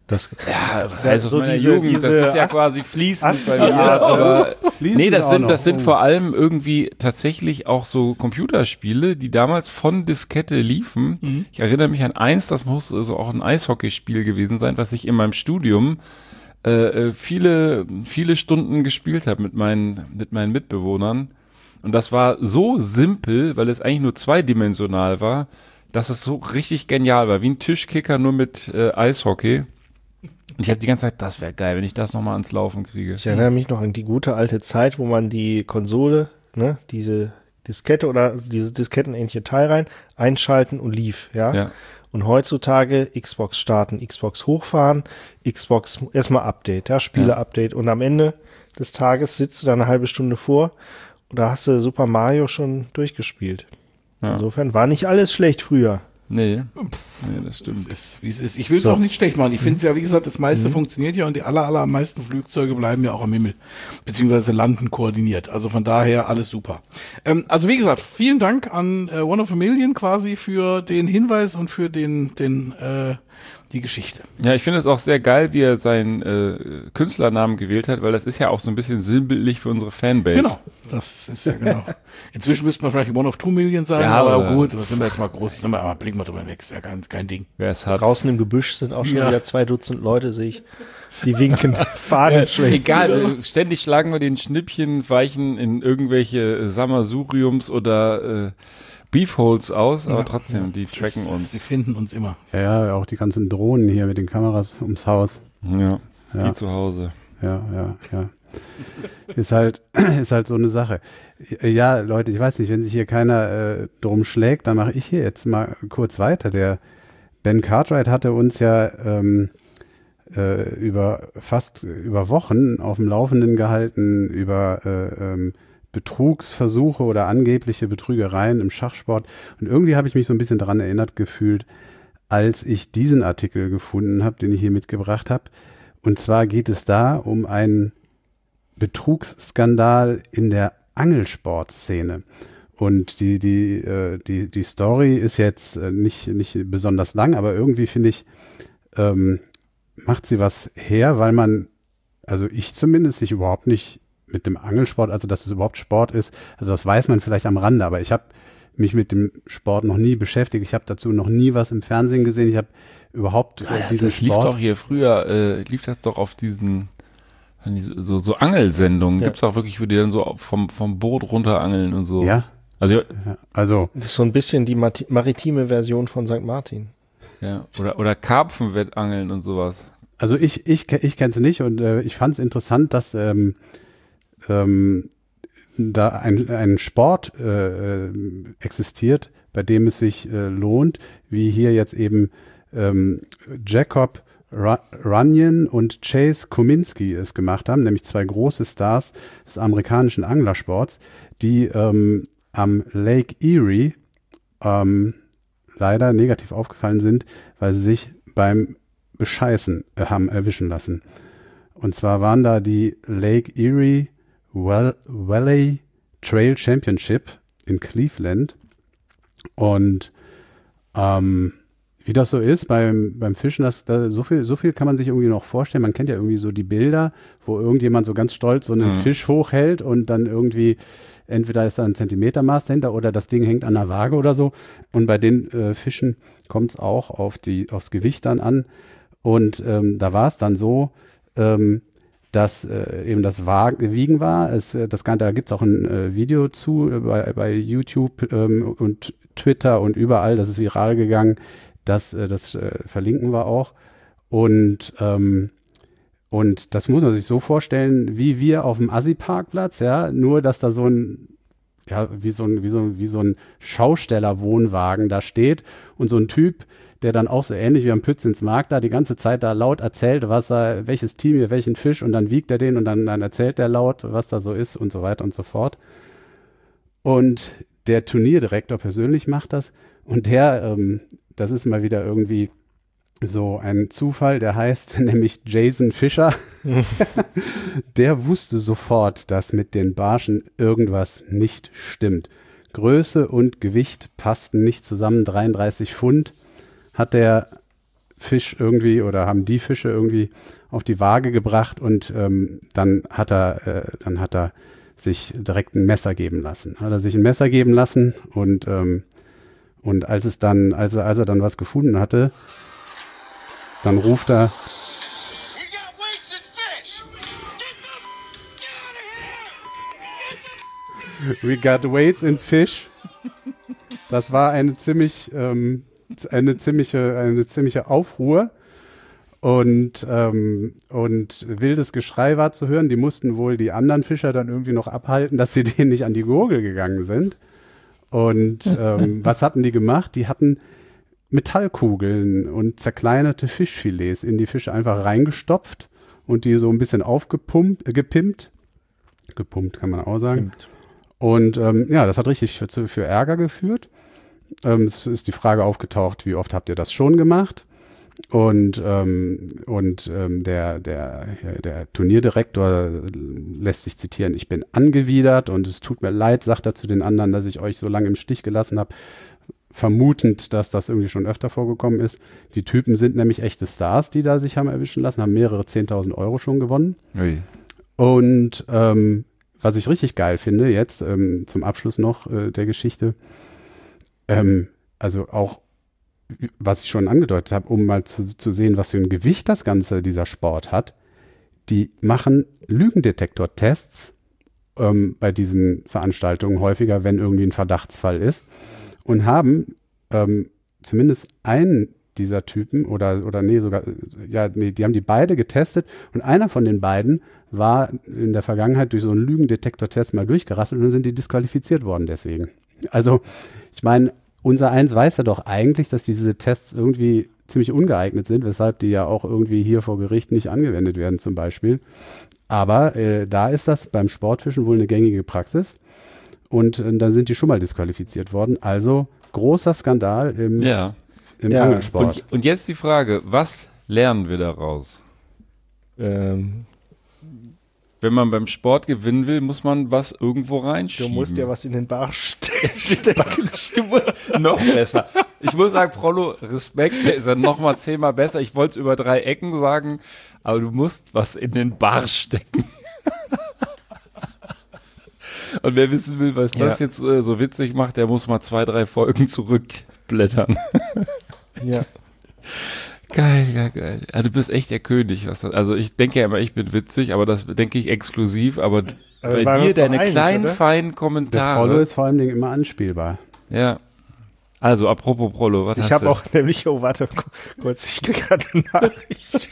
Das das heißt aus so meiner diese- Jugend, diese das ist ja quasi fließend bei mir. Ach so. Aber Fließend nee, das auch sind, noch. das sind Oh. vor allem irgendwie tatsächlich auch so Computerspiele, die damals von Diskette liefen. Ich erinnere mich an eins, das muss also auch ein Eishockeyspiel gewesen sein, was ich in meinem Studium viele Stunden gespielt habe mit meinen Mitbewohnern. Und das war so simpel, weil es eigentlich nur zweidimensional war, dass es so richtig genial war, wie ein Tischkicker nur mit Eishockey. Und ich habe die ganze Zeit, das wäre geil, wenn ich das nochmal ans Laufen kriege. Ich erinnere mich noch an die gute alte Zeit, wo man die Konsole, ne, diese Diskette oder dieses diskettenähnliche Teil rein, einschalten und lief, ja. Ja. Und heutzutage Xbox starten, Xbox hochfahren, Xbox erstmal Update, ja, Spiele-Update. Und am Ende des Tages sitzt du da eine halbe Stunde vor und da hast du Super Mario schon durchgespielt. Ja. Insofern war nicht alles schlecht früher. Nee, das stimmt. Ist, wie es ist. Ich will es auch nicht schlecht machen. Ich finde es ja, wie gesagt, das meiste funktioniert ja und die allermeisten Flugzeuge bleiben ja auch am Himmel, beziehungsweise landen koordiniert. Also von daher alles super. Also wie gesagt, vielen Dank an One of a Million quasi für den Hinweis und für die Geschichte. Ja, ich finde es auch sehr geil, wie er seinen Künstlernamen gewählt hat, weil das ist ja auch so ein bisschen sinnbildlich für unsere Fanbase. Genau, das ist ja genau. Inzwischen müsste man wahrscheinlich One of 2 Million sagen, Ja, aber gut, das sind wir jetzt mal groß, blicken wir drüber hinweg, ist ja kein Ding. Wer es hat. Draußen im Gebüsch sind auch schon Ja. wieder 2 Dutzend Leute, sehe ich. Die winken, Fahnen schwenken. Egal, ständig schlagen wir den Schnippchenweichen in irgendwelche Sammelsuriums oder Beefholes aus, aber trotzdem, die tracken uns. Sie finden uns immer. Ja, auch die ganzen Drohnen hier mit den Kameras ums Haus. Ja, Ja. wie zu Hause. Ja. Ist halt so eine Sache. Ja, Leute, ich weiß nicht, wenn sich hier keiner drum schlägt, dann mache ich hier jetzt mal kurz weiter. Der Ben Cartwright hatte uns ja über Wochen auf dem Laufenden gehalten über Betrugsversuche oder angebliche Betrügereien im Schachsport. Und irgendwie habe ich mich so ein bisschen daran erinnert gefühlt, als ich diesen Artikel gefunden habe, den ich hier mitgebracht habe. Und zwar geht es da um einen Betrugsskandal in der Angelsportszene. Und die Story ist jetzt nicht besonders lang, aber irgendwie finde ich, macht sie was her, weil man, also ich zumindest, sich überhaupt nicht mit dem Angelsport, also dass es überhaupt Sport ist, also das weiß man vielleicht am Rande, aber ich habe mich mit dem Sport noch nie beschäftigt, ich habe dazu noch nie was im Fernsehen gesehen, ich habe überhaupt diesen Das lief Sport. doch hier früher, lief das doch auf diesen so Angelsendungen. Ja. Gibt es auch wirklich, wo die dann so vom Boot runterangeln und so. Ja, Also, also Das ist so ein bisschen die maritime Version von St. Martin. ja. Oder Karpfenwettangeln und sowas. Also ich kenne es nicht und ich fand es interessant, dass da ein Sport existiert, bei dem es sich lohnt, wie hier jetzt eben Jacob Runyon und Chase Kominski es gemacht haben, nämlich 2 große Stars des amerikanischen Anglersports, die am Lake Erie leider negativ aufgefallen sind, weil sie sich beim Bescheißen haben erwischen lassen. Und zwar waren da die Lake Erie Valley Trail Championship in Cleveland. Und wie das so ist beim Fischen, so viel kann man sich irgendwie noch vorstellen. Man kennt ja irgendwie so die Bilder, wo irgendjemand so ganz stolz so einen Fisch hochhält und dann irgendwie, entweder ist da ein Zentimetermaß dahinter oder das Ding hängt an der Waage oder so. Und bei den Fischen kommt es auch aufs Gewicht dann an. Und da war es dann so, dass eben das Wiegen war. Da gibt es auch ein Video zu bei YouTube und Twitter und überall. Das ist viral gegangen. Das verlinken wir auch. Und das muss man sich so vorstellen, wie wir auf dem Assi-Parkplatz, ja, nur dass da so ein, ja, wie so ein Schaustellerwohnwagen da steht und so ein Typ, der dann auch so ähnlich wie am Pützinsmarkt da die ganze Zeit da laut erzählt, welches Team hier welchen Fisch und dann wiegt er den und dann erzählt er laut, was da so ist und so weiter und so fort. Und der Turnierdirektor persönlich macht das und das ist mal wieder irgendwie so ein Zufall, der heißt nämlich Jason Fischer. Der wusste sofort, dass mit den Barschen irgendwas nicht stimmt. Größe und Gewicht passten nicht zusammen, 33 Pfund hat der Fisch irgendwie oder haben die Fische irgendwie auf die Waage gebracht und dann hat er sich direkt ein Messer geben lassen. Hat er sich ein Messer geben lassen und als er dann was gefunden hatte, dann ruft er: We got weights and fish! Get the out of here! We got weights in fish. Das war eine ziemliche Aufruhr und wildes Geschrei war zu hören. Die mussten wohl die anderen Fischer dann irgendwie noch abhalten, dass sie denen nicht an die Gurgel gegangen sind. Und was hatten die gemacht? Die hatten Metallkugeln und zerkleinerte Fischfilets in die Fische einfach reingestopft und die so ein bisschen gepimpt kann man auch sagen. Und das hat richtig für Ärger geführt. Es ist die Frage aufgetaucht, wie oft habt ihr das schon gemacht? Und der Turnierdirektor lässt sich zitieren: Ich bin angewidert und es tut mir leid, sagt er zu den anderen, dass ich euch so lange im Stich gelassen habe, vermutend, dass das irgendwie schon öfter vorgekommen ist. Die Typen sind nämlich echte Stars, die da sich haben erwischen lassen, haben mehrere 10.000 Euro schon gewonnen. Ui. Und was ich richtig geil finde, jetzt zum Abschluss noch der Geschichte, also auch, was ich schon angedeutet habe, um mal zu sehen, was für ein Gewicht dieser Sport hat, die machen Lügendetektor-Tests bei diesen Veranstaltungen häufiger, wenn irgendwie ein Verdachtsfall ist, und haben zumindest einen dieser Typen die haben die beide getestet und einer von den beiden war in der Vergangenheit durch so einen Lügendetektor-Test mal durchgerasselt und dann sind die disqualifiziert worden deswegen. Also, ich meine, unser Eins weiß ja doch eigentlich, dass diese Tests irgendwie ziemlich ungeeignet sind, weshalb die ja auch irgendwie hier vor Gericht nicht angewendet werden zum Beispiel. Aber da ist das beim Sportfischen wohl eine gängige Praxis und dann sind die schon mal disqualifiziert worden. Also großer Skandal im Angelsport. Und jetzt die Frage, was lernen wir daraus? Wenn man beim Sport gewinnen will, muss man was irgendwo reinschieben. Du musst ja was in den Barsch stecken. Du musst noch besser. Ich muss sagen, Prollo, Respekt, der ist ja noch mal 10-mal besser. Ich wollte es über 3 Ecken sagen, aber du musst was in den Barsch stecken. Und wer wissen will, was das jetzt so witzig macht, der muss mal 2, 3 Folgen zurückblättern. Ja. Geil. Ja, du bist echt der König. Also ich denke ja immer, ich bin witzig, aber das denke ich exklusiv. Aber bei dir deine kleinen, feinen Kommentare. Der Prollo ist vor allen Dingen immer anspielbar. Ja. Also, apropos Prollo, was hast du? Ich habe auch nämlich, warte kurz, ich kriege gerade eine Nachricht.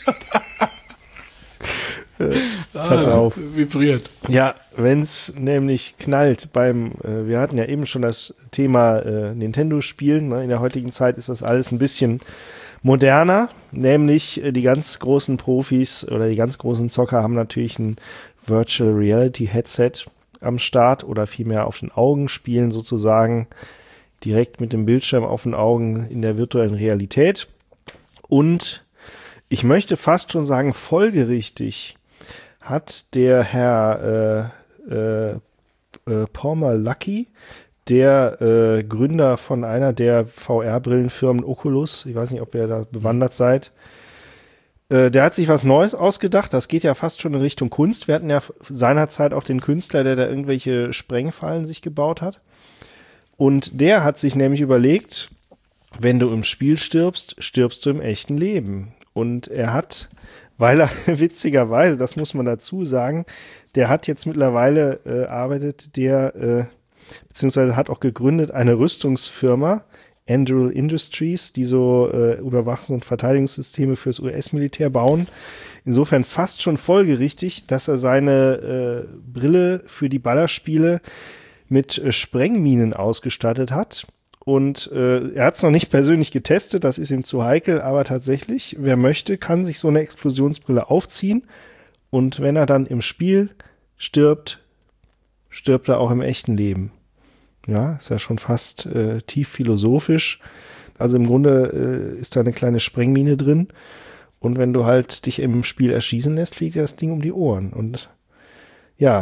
Pass auf. Vibriert. Ja, wenn es nämlich knallt wir hatten ja eben schon das Thema Nintendo-Spielen, ne? In der heutigen Zeit ist das alles ein bisschen moderner, nämlich die ganz großen Profis oder die ganz großen Zocker haben natürlich ein Virtual Reality Headset am Start oder vielmehr auf den Augen, spielen sozusagen direkt mit dem Bildschirm auf den Augen in der virtuellen Realität. Und ich möchte fast schon sagen, folgerichtig hat der Herr Palmer Luckey, der Gründer von einer der VR-Brillenfirmen Oculus, ich weiß nicht, ob ihr da bewandert seid, der hat sich was Neues ausgedacht, das geht ja fast schon in Richtung Kunst. Wir hatten ja seinerzeit auch den Künstler, der da irgendwelche Sprengfallen sich gebaut hat. Und der hat sich nämlich überlegt, wenn du im Spiel stirbst, stirbst du im echten Leben. Und er hat, weil er witzigerweise, das muss man dazu sagen, der hat jetzt mittlerweile beziehungsweise hat auch gegründet eine Rüstungsfirma, Anduril Industries, die so Überwachungs- und Verteidigungssysteme fürs US-Militär bauen. Insofern fast schon folgerichtig, dass er seine Brille für die Ballerspiele mit Sprengminen ausgestattet hat. Und er hat es noch nicht persönlich getestet, das ist ihm zu heikel, aber tatsächlich, wer möchte, kann sich so eine Explosionsbrille aufziehen. Und wenn er dann im Spiel stirbt, stirbt er auch im echten Leben. Ja, ist ja schon fast tief philosophisch. Also im Grunde ist da eine kleine Sprengmine drin. Und wenn du halt dich im Spiel erschießen lässt, fliegt dir das Ding um die Ohren. Und ja,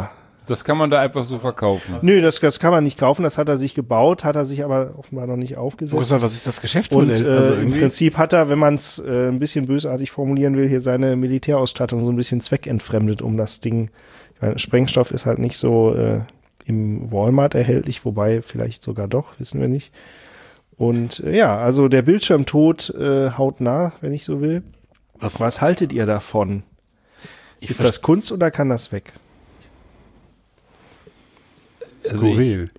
Das kann man da einfach so verkaufen. Nö, das kann man nicht kaufen, das hat er sich gebaut, hat er sich aber offenbar noch nicht aufgesetzt. Was ist das Und Geschäftsmodell? Also im irgendwie. Prinzip hat er, wenn man es ein bisschen bösartig formulieren will, hier seine Militärausstattung so ein bisschen zweckentfremdet, um das Ding. Ich meine, Sprengstoff ist halt nicht so im Walmart erhältlich, wobei vielleicht sogar doch, wissen wir nicht. Und also der Bildschirmtod hautnah, wenn ich so will. Was haltet ihr davon? Ist das Kunst oder kann das weg? Skurril.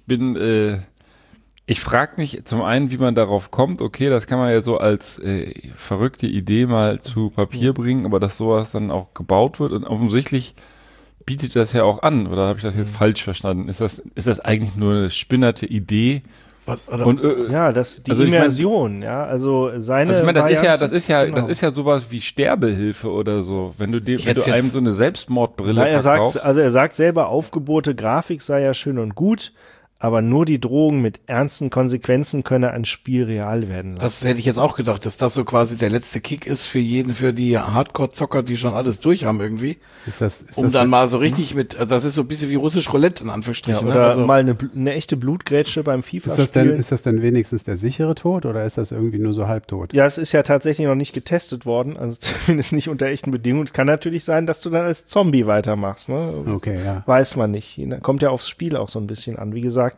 Ich frage mich zum einen, wie man darauf kommt. Okay, das kann man ja so als verrückte Idee mal zu Papier bringen, aber dass sowas dann auch gebaut wird und offensichtlich bietet das ja auch an. Oder habe ich das jetzt falsch verstanden? Ist das eigentlich nur eine spinnerte Idee? Und, die Immersion, also seine. Also ich meine, das ist ja genau. sowas wie Sterbehilfe oder so, wenn du einem so eine Selbstmordbrille verkaufst. Er sagt selber, aufgebohrte Grafik sei ja schön und gut, aber nur die Drohung mit ernsten Konsequenzen könne ein Spiel real werden lassen. Das hätte ich jetzt auch gedacht, dass das so quasi der letzte Kick ist für die Hardcore-Zocker, die schon alles durch haben irgendwie. Dann mal so richtig das ist so ein bisschen wie russisch Roulette in Anführungsstrichen. Ja, oder mal eine echte Blutgrätsche beim FIFA-Spielen. Ist das denn wenigstens der sichere Tod oder ist das irgendwie nur so halbtot? Ja, es ist ja tatsächlich noch nicht getestet worden, also zumindest nicht unter echten Bedingungen. Es kann natürlich sein, dass du dann als Zombie weitermachst, ne? Okay, ja. Weiß man nicht. Kommt ja aufs Spiel auch so ein bisschen an. Wie gesagt,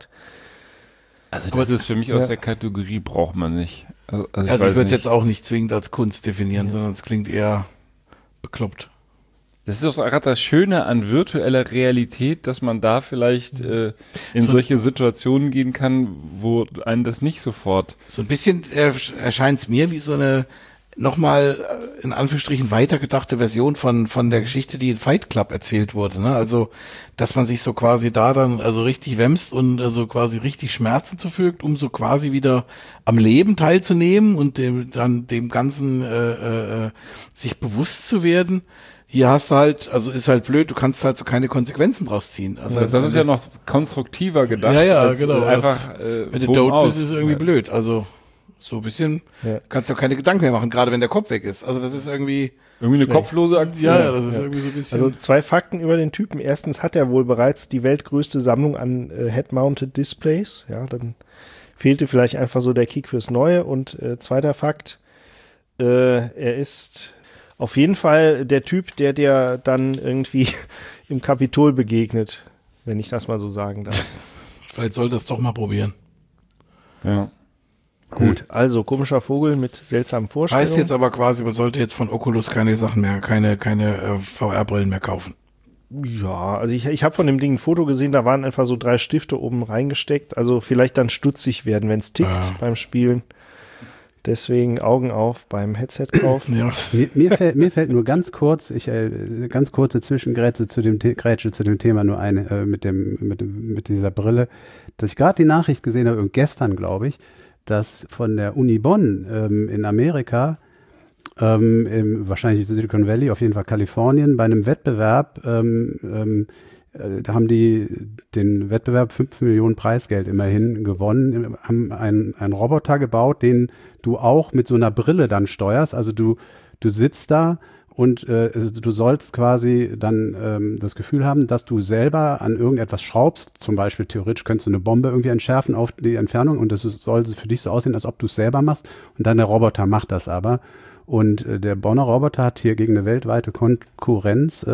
also das ist für mich aus der Kategorie braucht man nicht. Also ich würde es jetzt auch nicht zwingend als Kunst definieren, sondern es klingt eher bekloppt. Das ist auch gerade das Schöne an virtueller Realität, dass man da vielleicht in solche Situationen gehen kann, wo einen das nicht sofort. So ein bisschen erscheint es mir wie so eine nochmal in Anführungsstrichen weitergedachte Version von der Geschichte, die in Fight Club erzählt wurde. Ne? Also, dass man sich so quasi da dann also richtig wämst und also quasi richtig Schmerzen zufügt, um so quasi wieder am Leben teilzunehmen und dem Ganzen sich bewusst zu werden. Hier hast du halt, also ist halt blöd, du kannst halt so keine Konsequenzen draus ziehen. Also das ist ja noch konstruktiver gedacht. Ja, genau. Einfach, wenn du tot bist, ist es irgendwie blöd. Also so ein bisschen kannst du auch keine Gedanken mehr machen, gerade wenn der Kopf weg ist. Also das ist irgendwie eine kopflose Aktion. Ja, das ist irgendwie so ein bisschen. Also 2 Fakten über den Typen. Erstens hat er wohl bereits die weltgrößte Sammlung an Head-Mounted Displays. Ja, dann fehlte vielleicht einfach so der Kick fürs Neue. Und zweiter Fakt, er ist auf jeden Fall der Typ, der dir dann irgendwie im Kapitol begegnet, wenn ich das mal so sagen darf. Vielleicht sollte es doch mal probieren. Ja. Gut, also komischer Vogel mit seltsamen Vorstellungen. Heißt jetzt aber quasi, man sollte jetzt von Oculus keine Sachen mehr, keine VR-Brillen mehr kaufen. Ja, also ich habe von dem Ding ein Foto gesehen, da waren einfach so 3 Stifte oben reingesteckt. Also vielleicht dann stutzig werden, wenn es tickt beim Spielen. Deswegen Augen auf beim Headset kaufen. Ja. Mir fällt nur ganz kurz, ganz kurze Zwischengrätsche zu dem Thema nur eine mit dieser Brille, dass ich gerade die Nachricht gesehen habe, gestern glaube ich, dass von der Uni Bonn in Amerika, wahrscheinlich Silicon Valley, auf jeden Fall Kalifornien, bei einem Wettbewerb, da haben die den Wettbewerb 5 Millionen Preisgeld immerhin gewonnen, haben einen Roboter gebaut, den du auch mit so einer Brille dann steuerst. Also du sitzt da und du sollst quasi dann das Gefühl haben, dass du selber an irgendetwas schraubst. Zum Beispiel theoretisch könntest du eine Bombe irgendwie entschärfen auf die Entfernung und das soll für dich so aussehen, als ob du es selber machst. Und dann der Roboter macht das aber. Und der Bonner Roboter hat hier gegen eine weltweite Konkurrenz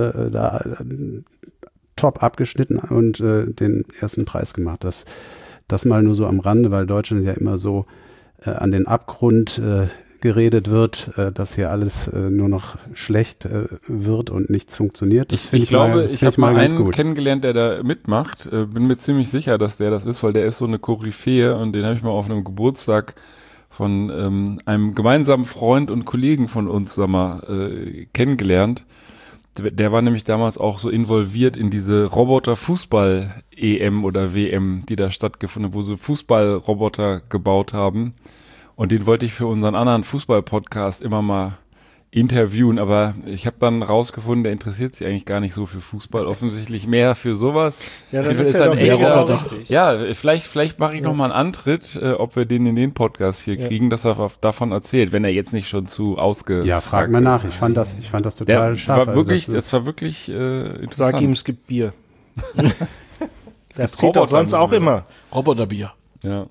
top abgeschnitten und den ersten Preis gemacht. Das mal nur so am Rande, weil Deutschland ja immer so an den Abgrund geredet wird, dass hier alles nur noch schlecht wird und nichts funktioniert. Ich glaube, ich habe mal einen kennengelernt, der da mitmacht. Bin mir ziemlich sicher, dass der das ist, weil der ist so eine Koryphäe und den habe ich mal auf einem Geburtstag von einem gemeinsamen Freund und Kollegen von uns, kennengelernt. Der war nämlich damals auch so involviert in diese Roboter-Fußball-EM oder WM, die da stattgefunden hat, wo sie Fußballroboter gebaut haben. Und den wollte ich für unseren anderen Fußball-Podcast immer mal interviewen, aber ich habe dann rausgefunden, der interessiert sich eigentlich gar nicht so für Fußball, offensichtlich mehr für sowas. Ja, dann ist er doch ja, vielleicht mache ich noch mal einen Antritt, ob wir den in den Podcast hier kriegen, dass er davon erzählt, wenn er jetzt nicht schon zu ausgefragt. Ja, frag mal nach. Ich fand das total scharf. Das war wirklich interessant. Sag ihm, es gibt Bier. Das zieht doch sonst auch immer. Roboterbier. Ja.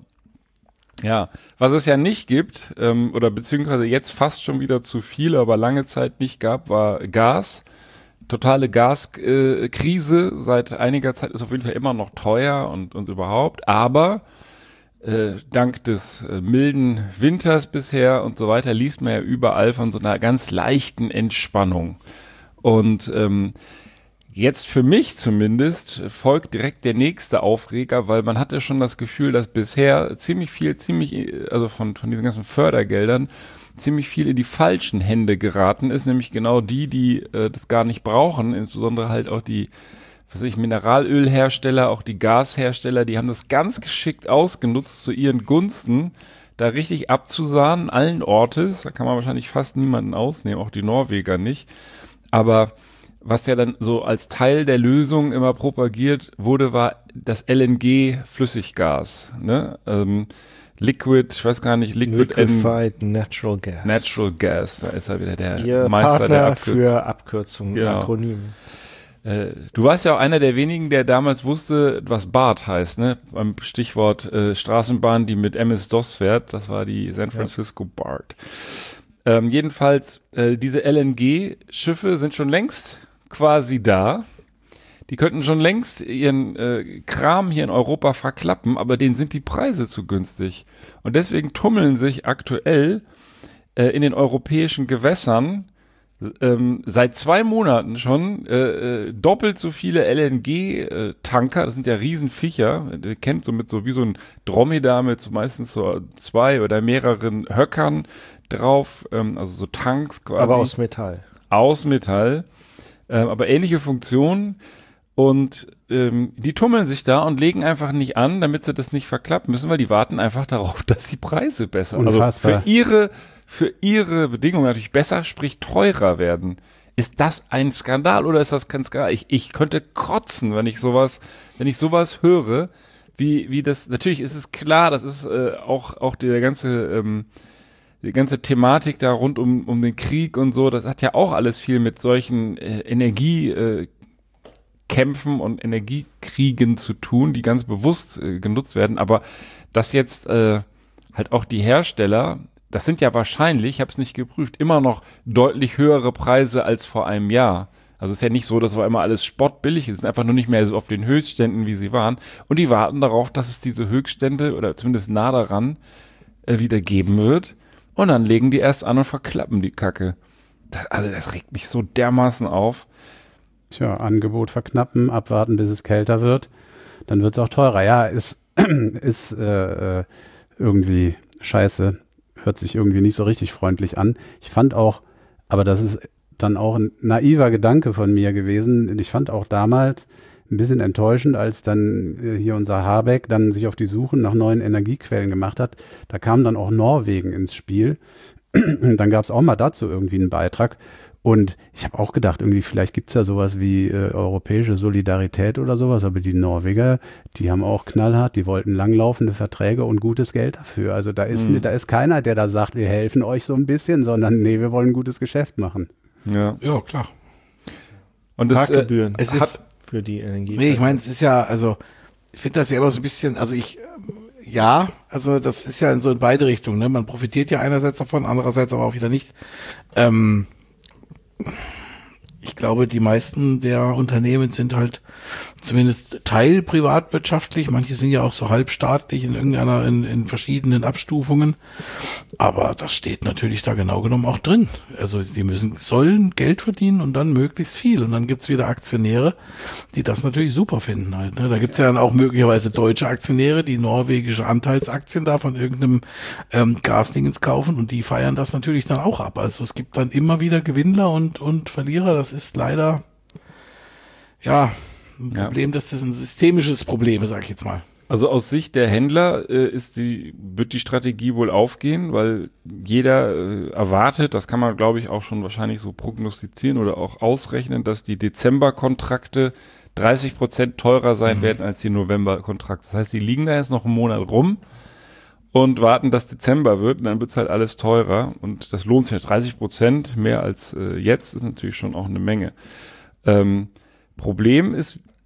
Ja, was es ja nicht gibt, oder beziehungsweise jetzt fast schon wieder zu viel, aber lange Zeit nicht gab, war Gas. Totale Gaskrise seit einiger Zeit ist auf jeden Fall immer noch teuer und überhaupt, aber dank des milden Winters bisher und so weiter liest man ja überall von so einer ganz leichten Entspannung. Und jetzt für mich zumindest folgt direkt der nächste Aufreger, weil man hatte schon das Gefühl, dass bisher also von diesen ganzen Fördergeldern ziemlich viel in die falschen Hände geraten ist, nämlich genau die das gar nicht brauchen, insbesondere halt auch die, Mineralölhersteller, auch die Gashersteller, die haben das ganz geschickt ausgenutzt zu ihren Gunsten, da richtig abzusahnen, allen Ortes, da kann man wahrscheinlich fast niemanden ausnehmen, auch die Norweger nicht, aber was ja dann so als Teil der Lösung immer propagiert wurde, war das LNG-Flüssiggas, ne? Liquid, ich weiß gar nicht, Liquefied Natural Gas. Natural Gas, da ist er wieder der Ihr Meister Partner der Abkürzung. für Abkürzungen, Genau. Akronymen. Du warst ja auch einer der wenigen, der damals wusste, was BART heißt, ne? Beim Stichwort Straßenbahn, die mit MS-DOS fährt, das war die San Francisco BART. Jedenfalls, diese LNG-Schiffe sind schon längst quasi da. Die könnten schon längst ihren Kram hier in Europa verklappen, aber denen sind die Preise zu günstig. Und deswegen tummeln sich aktuell in den europäischen Gewässern seit 2 Monaten schon doppelt so viele LNG-Tanker, das sind ja Riesenviecher, ihr kennt so wie so ein Dromedar mit so meistens so 2 oder mehreren Höckern drauf, also so Tanks quasi. Aber aus Metall. Aus Metall, aber ähnliche Funktionen. Und die tummeln sich da und legen einfach nicht an, damit sie das nicht verklappen müssen, weil die warten einfach darauf, dass die Preise besser, Unfassbar. also für ihre Bedingungen natürlich besser, sprich teurer werden. Ist das ein Skandal oder ist das kein Skandal? Ich könnte kotzen, wenn ich sowas höre, wie das, natürlich ist es klar, das ist auch die ganze Thematik da rund um den Krieg und so, das hat ja auch alles viel mit solchen Energiekämpfen und Energiekriegen zu tun, die ganz bewusst genutzt werden, aber dass jetzt halt auch die Hersteller, das sind ja wahrscheinlich, ich habe es nicht geprüft, immer noch deutlich höhere Preise als vor einem Jahr. Also es ist ja nicht so, dass war immer alles spottbillig, es sind einfach nur nicht mehr so auf den Höchstständen, wie sie waren. Und die warten darauf, dass es diese Höchststände oder zumindest nah daran wieder geben wird. Und dann legen die erst an und verklappen die Kacke. Das regt mich so dermaßen auf. Tja, Angebot verknappen, abwarten, bis es kälter wird. Dann wird es auch teurer. Ja, ist irgendwie scheiße. Hört sich irgendwie nicht so richtig freundlich an. Ich fand auch, aber das ist dann auch ein naiver Gedanke von mir gewesen. Ich fand auch damals ein bisschen enttäuschend, als dann hier unser Habeck dann sich auf die Suche nach neuen Energiequellen gemacht hat. Da kam dann auch Norwegen ins Spiel. Dann gab es auch mal dazu irgendwie einen Beitrag. Und ich habe auch gedacht, irgendwie vielleicht gibt es ja sowas wie europäische Solidarität oder sowas, aber die Norweger, die haben auch knallhart, die wollten langlaufende Verträge und gutes Geld dafür. Also da ist keiner, der da sagt, wir helfen euch so ein bisschen, sondern nee, wir wollen ein gutes Geschäft machen. Ja, klar. Und das Parkgebühren es ist für die Energie. Nee, ich meine, es ist ja, also ich finde das ja immer so ein bisschen, also das ist ja so in beide Richtungen, ne? Man profitiert ja einerseits davon, andererseits aber auch wieder nicht. Ich glaube, die meisten der Unternehmen sind halt zumindest teilprivatwirtschaftlich. Manche sind ja auch so halbstaatlich in verschiedenen Abstufungen. Aber das steht natürlich da genau genommen auch drin. Also die sollen Geld verdienen und dann möglichst viel. Und dann gibt's wieder Aktionäre, die das natürlich super finden halt. Ne? Da gibt's ja dann auch möglicherweise deutsche Aktionäre, die norwegische Anteilsaktien da von irgendeinem Gasdingens kaufen und die feiern das natürlich dann auch ab. Also es gibt dann immer wieder Gewinnler und Verlierer. Das ist leider ein Problem, das ist ein systemisches Problem, sage ich jetzt mal. Also aus Sicht der Händler wird die Strategie wohl aufgehen, weil jeder erwartet, das kann man glaube ich auch schon wahrscheinlich so prognostizieren oder auch ausrechnen, dass die Dezember-Kontrakte 30% teurer sein werden als die November-Kontrakte. Das heißt, die liegen da jetzt noch einen Monat rum und warten, dass Dezember wird und dann wird es halt alles teurer und das lohnt sich ja 30% mehr als jetzt ist natürlich schon auch eine Menge. Problem ist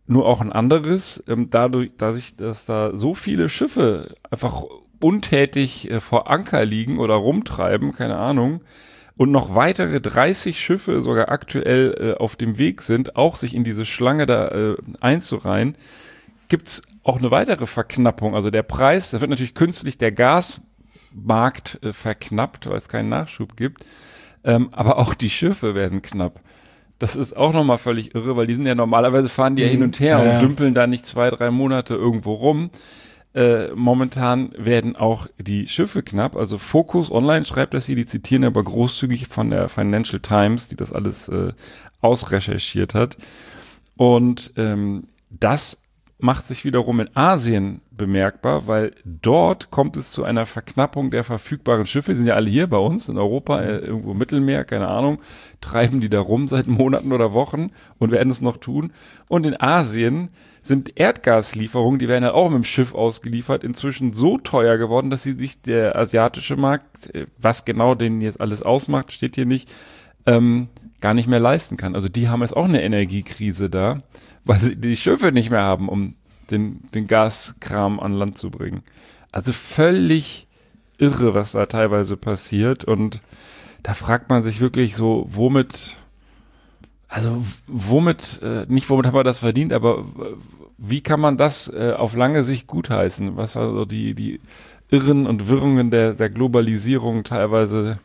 nur auch ein anderes, dadurch, dass da so viele Schiffe einfach untätig vor Anker liegen oder rumtreiben, keine Ahnung, und noch weitere 30 Schiffe sogar aktuell auf dem Weg sind, auch sich in diese Schlange da einzureihen, gibt's auch eine weitere Verknappung. Also der Preis, da wird natürlich künstlich der Gasmarkt verknappt, weil es keinen Nachschub gibt, aber auch die Schiffe werden knapp. Das ist auch nochmal völlig irre, weil die sind ja normalerweise fahren die ja hin und her und dümpeln da nicht 2-3 Monate irgendwo rum. Momentan werden auch die Schiffe knapp. Also Focus Online schreibt das hier, die zitieren aber großzügig von der Financial Times, die das alles ausrecherchiert hat. Und das macht sich wiederum in Asien bemerkbar, weil dort kommt es zu einer Verknappung der verfügbaren Schiffe. Die sind ja alle hier bei uns in Europa, irgendwo im Mittelmeer, keine Ahnung, treiben die da rum seit Monaten oder Wochen und werden es noch tun. Und in Asien sind Erdgaslieferungen, die werden halt auch mit dem Schiff ausgeliefert, inzwischen so teuer geworden, dass sie sich der asiatische Markt, was genau den jetzt alles ausmacht, steht hier nicht, gar nicht mehr leisten kann. Also die haben jetzt auch eine Energiekrise da, weil sie die Schiffe nicht mehr haben, um den Gaskram an Land zu bringen. Also völlig irre, was da teilweise passiert. Und da fragt man sich wirklich so, womit nicht womit haben wir das verdient, aber wie kann man das auf lange Sicht gutheißen? Was also die Irren und Wirrungen der Globalisierung teilweise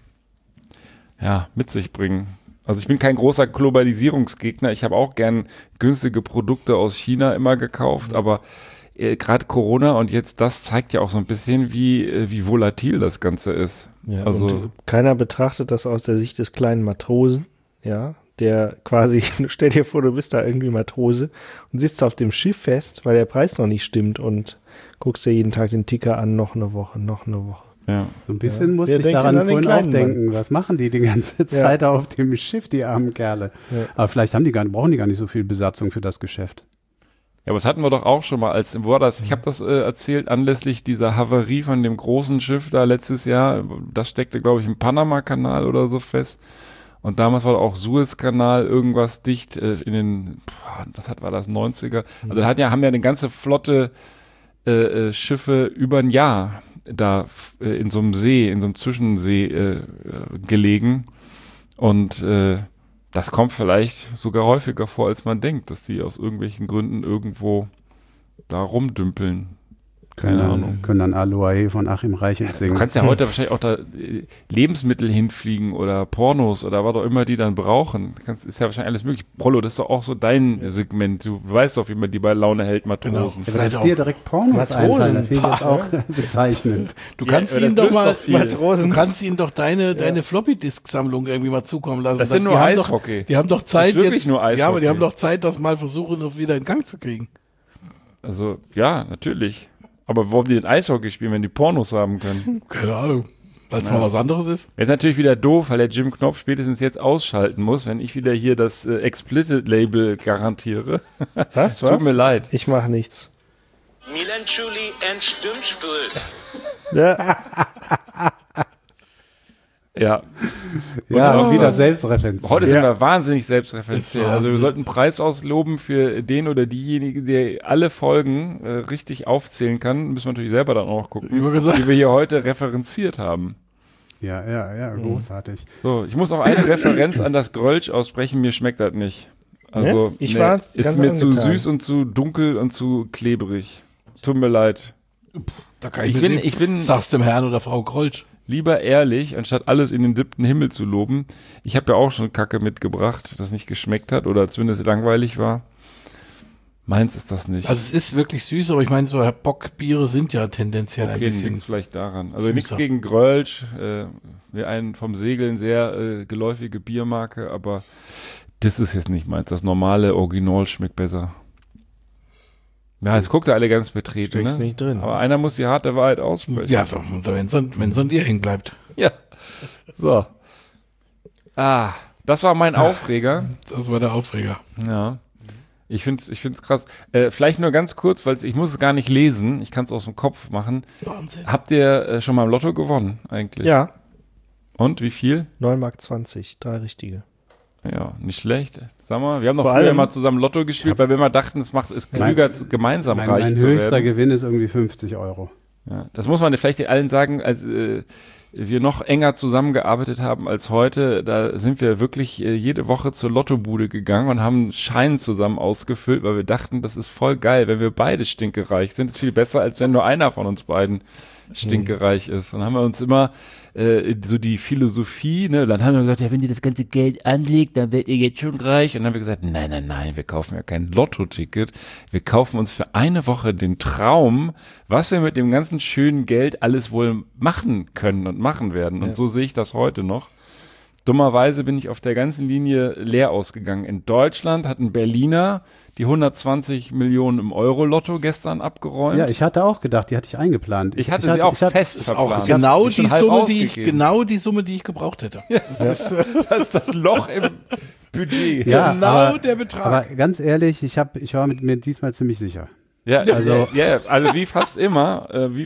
mit sich bringen. Also ich bin kein großer Globalisierungsgegner. Ich habe auch gern günstige Produkte aus China immer gekauft, aber gerade Corona und jetzt das zeigt ja auch so ein bisschen, wie volatil das Ganze ist. Ja, also und keiner betrachtet das aus der Sicht des kleinen Matrosen, ja, der quasi, stell dir vor, du bist da irgendwie Matrose und sitzt auf dem Schiff fest, weil der Preis noch nicht stimmt und guckst dir jeden Tag den Ticker an, noch eine Woche. Ja. So ein bisschen musste ich daran vorhin auch denken, was machen die ganze Zeit auf dem Schiff, die armen Kerle. Ja. Aber vielleicht brauchen die gar nicht so viel Besatzung für das Geschäft. Ja, aber das hatten wir doch auch schon mal, ich habe das erzählt, anlässlich dieser Havarie von dem großen Schiff da letztes Jahr, das steckte, glaube ich, im Panama-Kanal oder so fest. Und damals war auch Suezkanal irgendwas dicht in den, war das, 90er? Also da haben ja eine ganze Flotte Schiffe über ein Jahr da in so einem See, in so einem Zwischensee gelegen. Und das kommt vielleicht sogar häufiger vor, als man denkt, dass sie aus irgendwelchen Gründen irgendwo da rumdümpeln. Keine Ahnung. Können dann Aloha von Achim Reichelt singen. Du kannst ja heute wahrscheinlich auch da Lebensmittel hinfliegen oder Pornos oder was auch immer die dann brauchen. Ist ja wahrscheinlich alles möglich. Prollo, das ist doch auch so dein Segment. Du weißt doch, wie man die bei Laune hält, Matrosen. Genau. Vielleicht dir direkt Pornos einfallen, finde ich das auch bezeichnend. Du kannst ihnen doch mal, du kannst ihnen doch deine Floppy-Disk-Sammlung irgendwie mal zukommen lassen. Das sind nur Eishockey. Die haben doch Zeit das ist wirklich nur Eishockey. Ja, aber die haben doch Zeit, das mal versuchen, wieder in Gang zu kriegen. Also, ja, natürlich. Aber warum die den Eishockey spielen, wenn die Pornos haben können? Keine Ahnung. Weil es mal was anderes ist. Jetzt natürlich wieder doof, weil der Jim Knopf spätestens jetzt ausschalten muss, wenn ich wieder hier das Explicit-Label garantiere. Was? Tut mir leid. Ich mache nichts. Milan Schuli and Stimmspült. Ja. Ja. Ja, auch wieder selbstreferenziell. Heute sind wir wahnsinnig selbstreferenziell. Also wir sollten einen Preis ausloben für den oder diejenige, der alle Folgen richtig aufzählen kann. Müssen wir natürlich selber dann auch noch gucken, die wir hier heute referenziert haben. Ja, großartig. So, ich muss auch eine Referenz an das Grölsch aussprechen. Mir schmeckt das nicht. Also, ist mir zu süß und zu dunkel und zu klebrig. Tut mir leid. Da kann ich bin sag's dem Herrn oder Frau Grölsch. Lieber ehrlich, anstatt alles in den 7. Himmel zu loben. Ich habe ja auch schon Kacke mitgebracht, das nicht geschmeckt hat oder zumindest langweilig war. Meins ist das nicht. Also es ist wirklich süß, aber ich meine, so Bockbiere sind ja tendenziell ein bisschen. Liegt's vielleicht daran. Also nichts gegen Grölsch, wir einen vom Segeln sehr geläufige Biermarke, aber das ist jetzt nicht meins. Das normale Original schmeckt besser. Ja, es guckt da alle ganz betreten, ne? Nicht drin. Aber einer muss die harte Wahrheit aussprechen. Ja, wenn es an dir hängen bleibt. Ja. So. Das war mein Aufreger. Das war der Aufreger. Ja. Ich find's krass. Vielleicht nur ganz kurz, weil ich muss es gar nicht lesen. Ich kann es aus dem Kopf machen. Wahnsinn. Habt ihr schon mal im Lotto gewonnen eigentlich? Ja. Und wie viel? 9,20 Mark, 3 richtige. Ja, nicht schlecht. Sag mal, wir haben doch Vor früher allem- mal zusammen Lotto gespielt, weil wir immer dachten, es ist klüger, gemeinsam Mein reich zu höchster werden. Gewinn ist irgendwie 50 Euro. Ja, das muss man vielleicht allen sagen, als wir noch enger zusammengearbeitet haben als heute, da sind wir wirklich jede Woche zur Lottobude gegangen und haben Scheine zusammen ausgefüllt, weil wir dachten, das ist voll geil, wenn wir beide stinkereich sind, ist viel besser, als wenn nur einer von uns beiden stinkereich ist. Und dann haben wir uns immer so die Philosophie, ne, dann haben wir gesagt, ja, wenn ihr das ganze Geld anlegt, dann werdet ihr jetzt schon reich. Und dann haben wir gesagt, nein, wir kaufen ja kein Lotto-Ticket. Wir kaufen uns für eine Woche den Traum, was wir mit dem ganzen schönen Geld alles wohl machen können und machen werden. Und so sehe ich das heute noch. Dummerweise bin ich auf der ganzen Linie leer ausgegangen. In Deutschland hat ein Berliner die 120 Millionen im Euro-Lotto gestern abgeräumt. Ja, ich hatte auch gedacht, die hatte ich eingeplant. Ich hatte sie auch fest Das ist auch verplant. genau Ich hab die schon halb Summe, die Summe, die ich gebraucht hätte. Das ist das Loch im Budget. Ja, Genau aber, der Betrag. Aber ganz ehrlich, ich war mit mir diesmal ziemlich sicher. Ja, Also- also wie fast immer,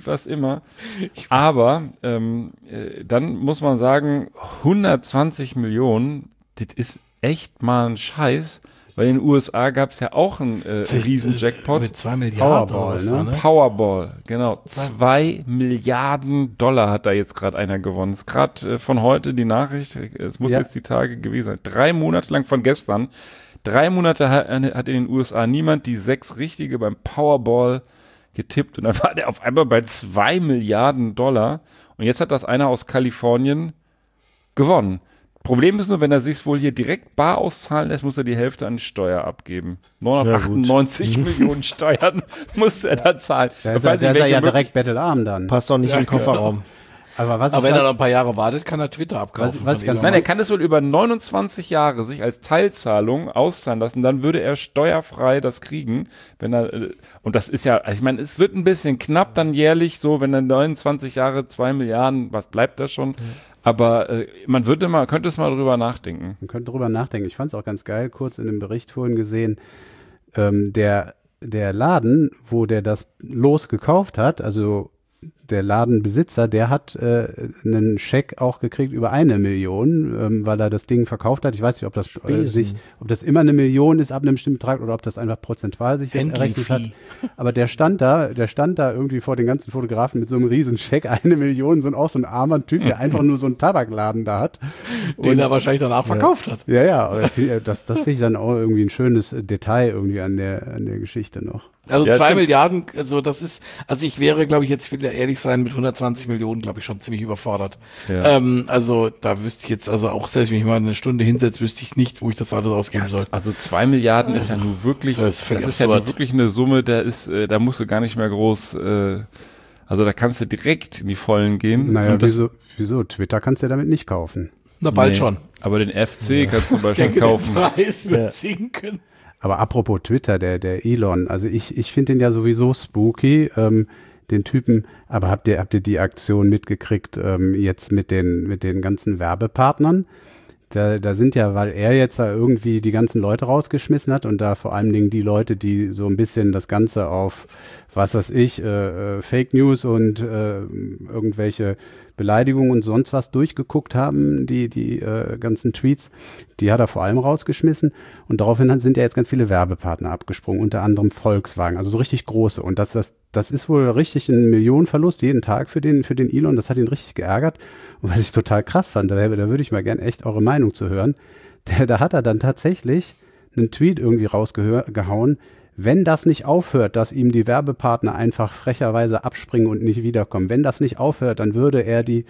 Aber dann muss man sagen, 120 Millionen, das ist echt mal ein Scheiß, weil in den USA gab es ja auch einen Riesen-Jackpot. Mit 2 Milliarden Powerball, oder was ne? da, ne? Powerball, genau. 2 Milliarden Dollar hat da jetzt gerade einer gewonnen. Ist gerade von heute die Nachricht, es muss Ja. jetzt die Tage gewesen sein. 3 Monate lang von gestern. 3 Monate hat in den USA niemand die 6 Richtige beim Powerball getippt und dann war der auf einmal bei 2 Milliarden Dollar und jetzt hat das einer aus Kalifornien gewonnen. Problem ist nur, wenn er sich wohl hier direkt bar auszahlen lässt, muss er die Hälfte an Steuer abgeben. 998 Millionen Steuern musste er da zahlen. Da Ich ist er, weiß der nicht, ist er ja welche direkt bettelarm dann. Passt doch nicht in den Kofferraum. Aber was Aber ich wenn er halt- noch ein paar Jahre wartet, kann er Twitter abkaufen. Was von ganz- Elon Nein, er Musk. kann es wohl über 29 Jahre sich als Teilzahlung auszahlen lassen, dann würde er steuerfrei das kriegen, wenn er, und das ist ja, ich meine, es wird ein bisschen knapp dann jährlich so, wenn er 29 Jahre 2 Milliarden, was bleibt da schon, aber könnte es mal drüber nachdenken. Man könnte drüber nachdenken. Ich fand es auch ganz geil, kurz in dem Bericht vorhin gesehen, der Laden, wo der das Los gekauft hat, also der Ladenbesitzer, der hat einen Scheck auch gekriegt über 1 Million, weil er das Ding verkauft hat. Ich weiß nicht, ob das ob das immer 1 Million ist ab einem bestimmten Betrag oder ob das einfach prozentual sich jetzt errechnet hat. Aber der stand da irgendwie vor den ganzen Fotografen mit so einem riesen Scheck, 1 Million, so ein armer Typ, der einfach nur so einen Tabakladen da hat. Den er wahrscheinlich danach verkauft hat. Ja, aber das finde ich dann auch irgendwie ein schönes Detail irgendwie an der Geschichte noch. Also Ja, 2 stimmt. Milliarden, also ich wäre, glaube ich, jetzt will ich ehrlich sein, mit 120 Millionen, glaube ich, schon ziemlich überfordert. Ja. Also da wüsste ich jetzt, also auch selbst wenn ich mal eine Stunde hinsetze, wüsste ich nicht, wo ich das alles ausgeben soll. Also 2 Milliarden ist ja nun wirklich, Das ist völlig ja nun absurd. wirklich eine Summe, da musst du gar nicht mehr groß, also da kannst du direkt in die Vollen gehen. Naja, Und das- wieso? Twitter kannst du ja damit nicht kaufen. Na, bald Nee, schon. Aber den FC kannst du zum Ich Beispiel denke, kaufen. der Preis wird sinken. Aber apropos Twitter, der Elon, also ich finde den ja sowieso spooky, den Typen, aber habt ihr die Aktion mitgekriegt, jetzt mit den ganzen Werbepartnern? Da sind ja, weil er jetzt da irgendwie die ganzen Leute rausgeschmissen hat und da vor allen Dingen die Leute, die so ein bisschen das Ganze auf, was weiß ich, Fake News und irgendwelche Beleidigungen und sonst was durchgeguckt haben, die ganzen Tweets, die hat er vor allem rausgeschmissen und daraufhin sind ja jetzt ganz viele Werbepartner abgesprungen, unter anderem Volkswagen, also so richtig große und das ist wohl richtig ein Millionenverlust jeden Tag für den Elon, das hat ihn richtig geärgert und was ich total krass fand, da würde ich mal gern echt eure Meinung zu hören, da hat er dann tatsächlich einen Tweet irgendwie rausgehauen, wenn das nicht aufhört, dass ihm die Werbepartner einfach frecherweise abspringen und nicht wiederkommen, wenn das nicht aufhört, dann würde er die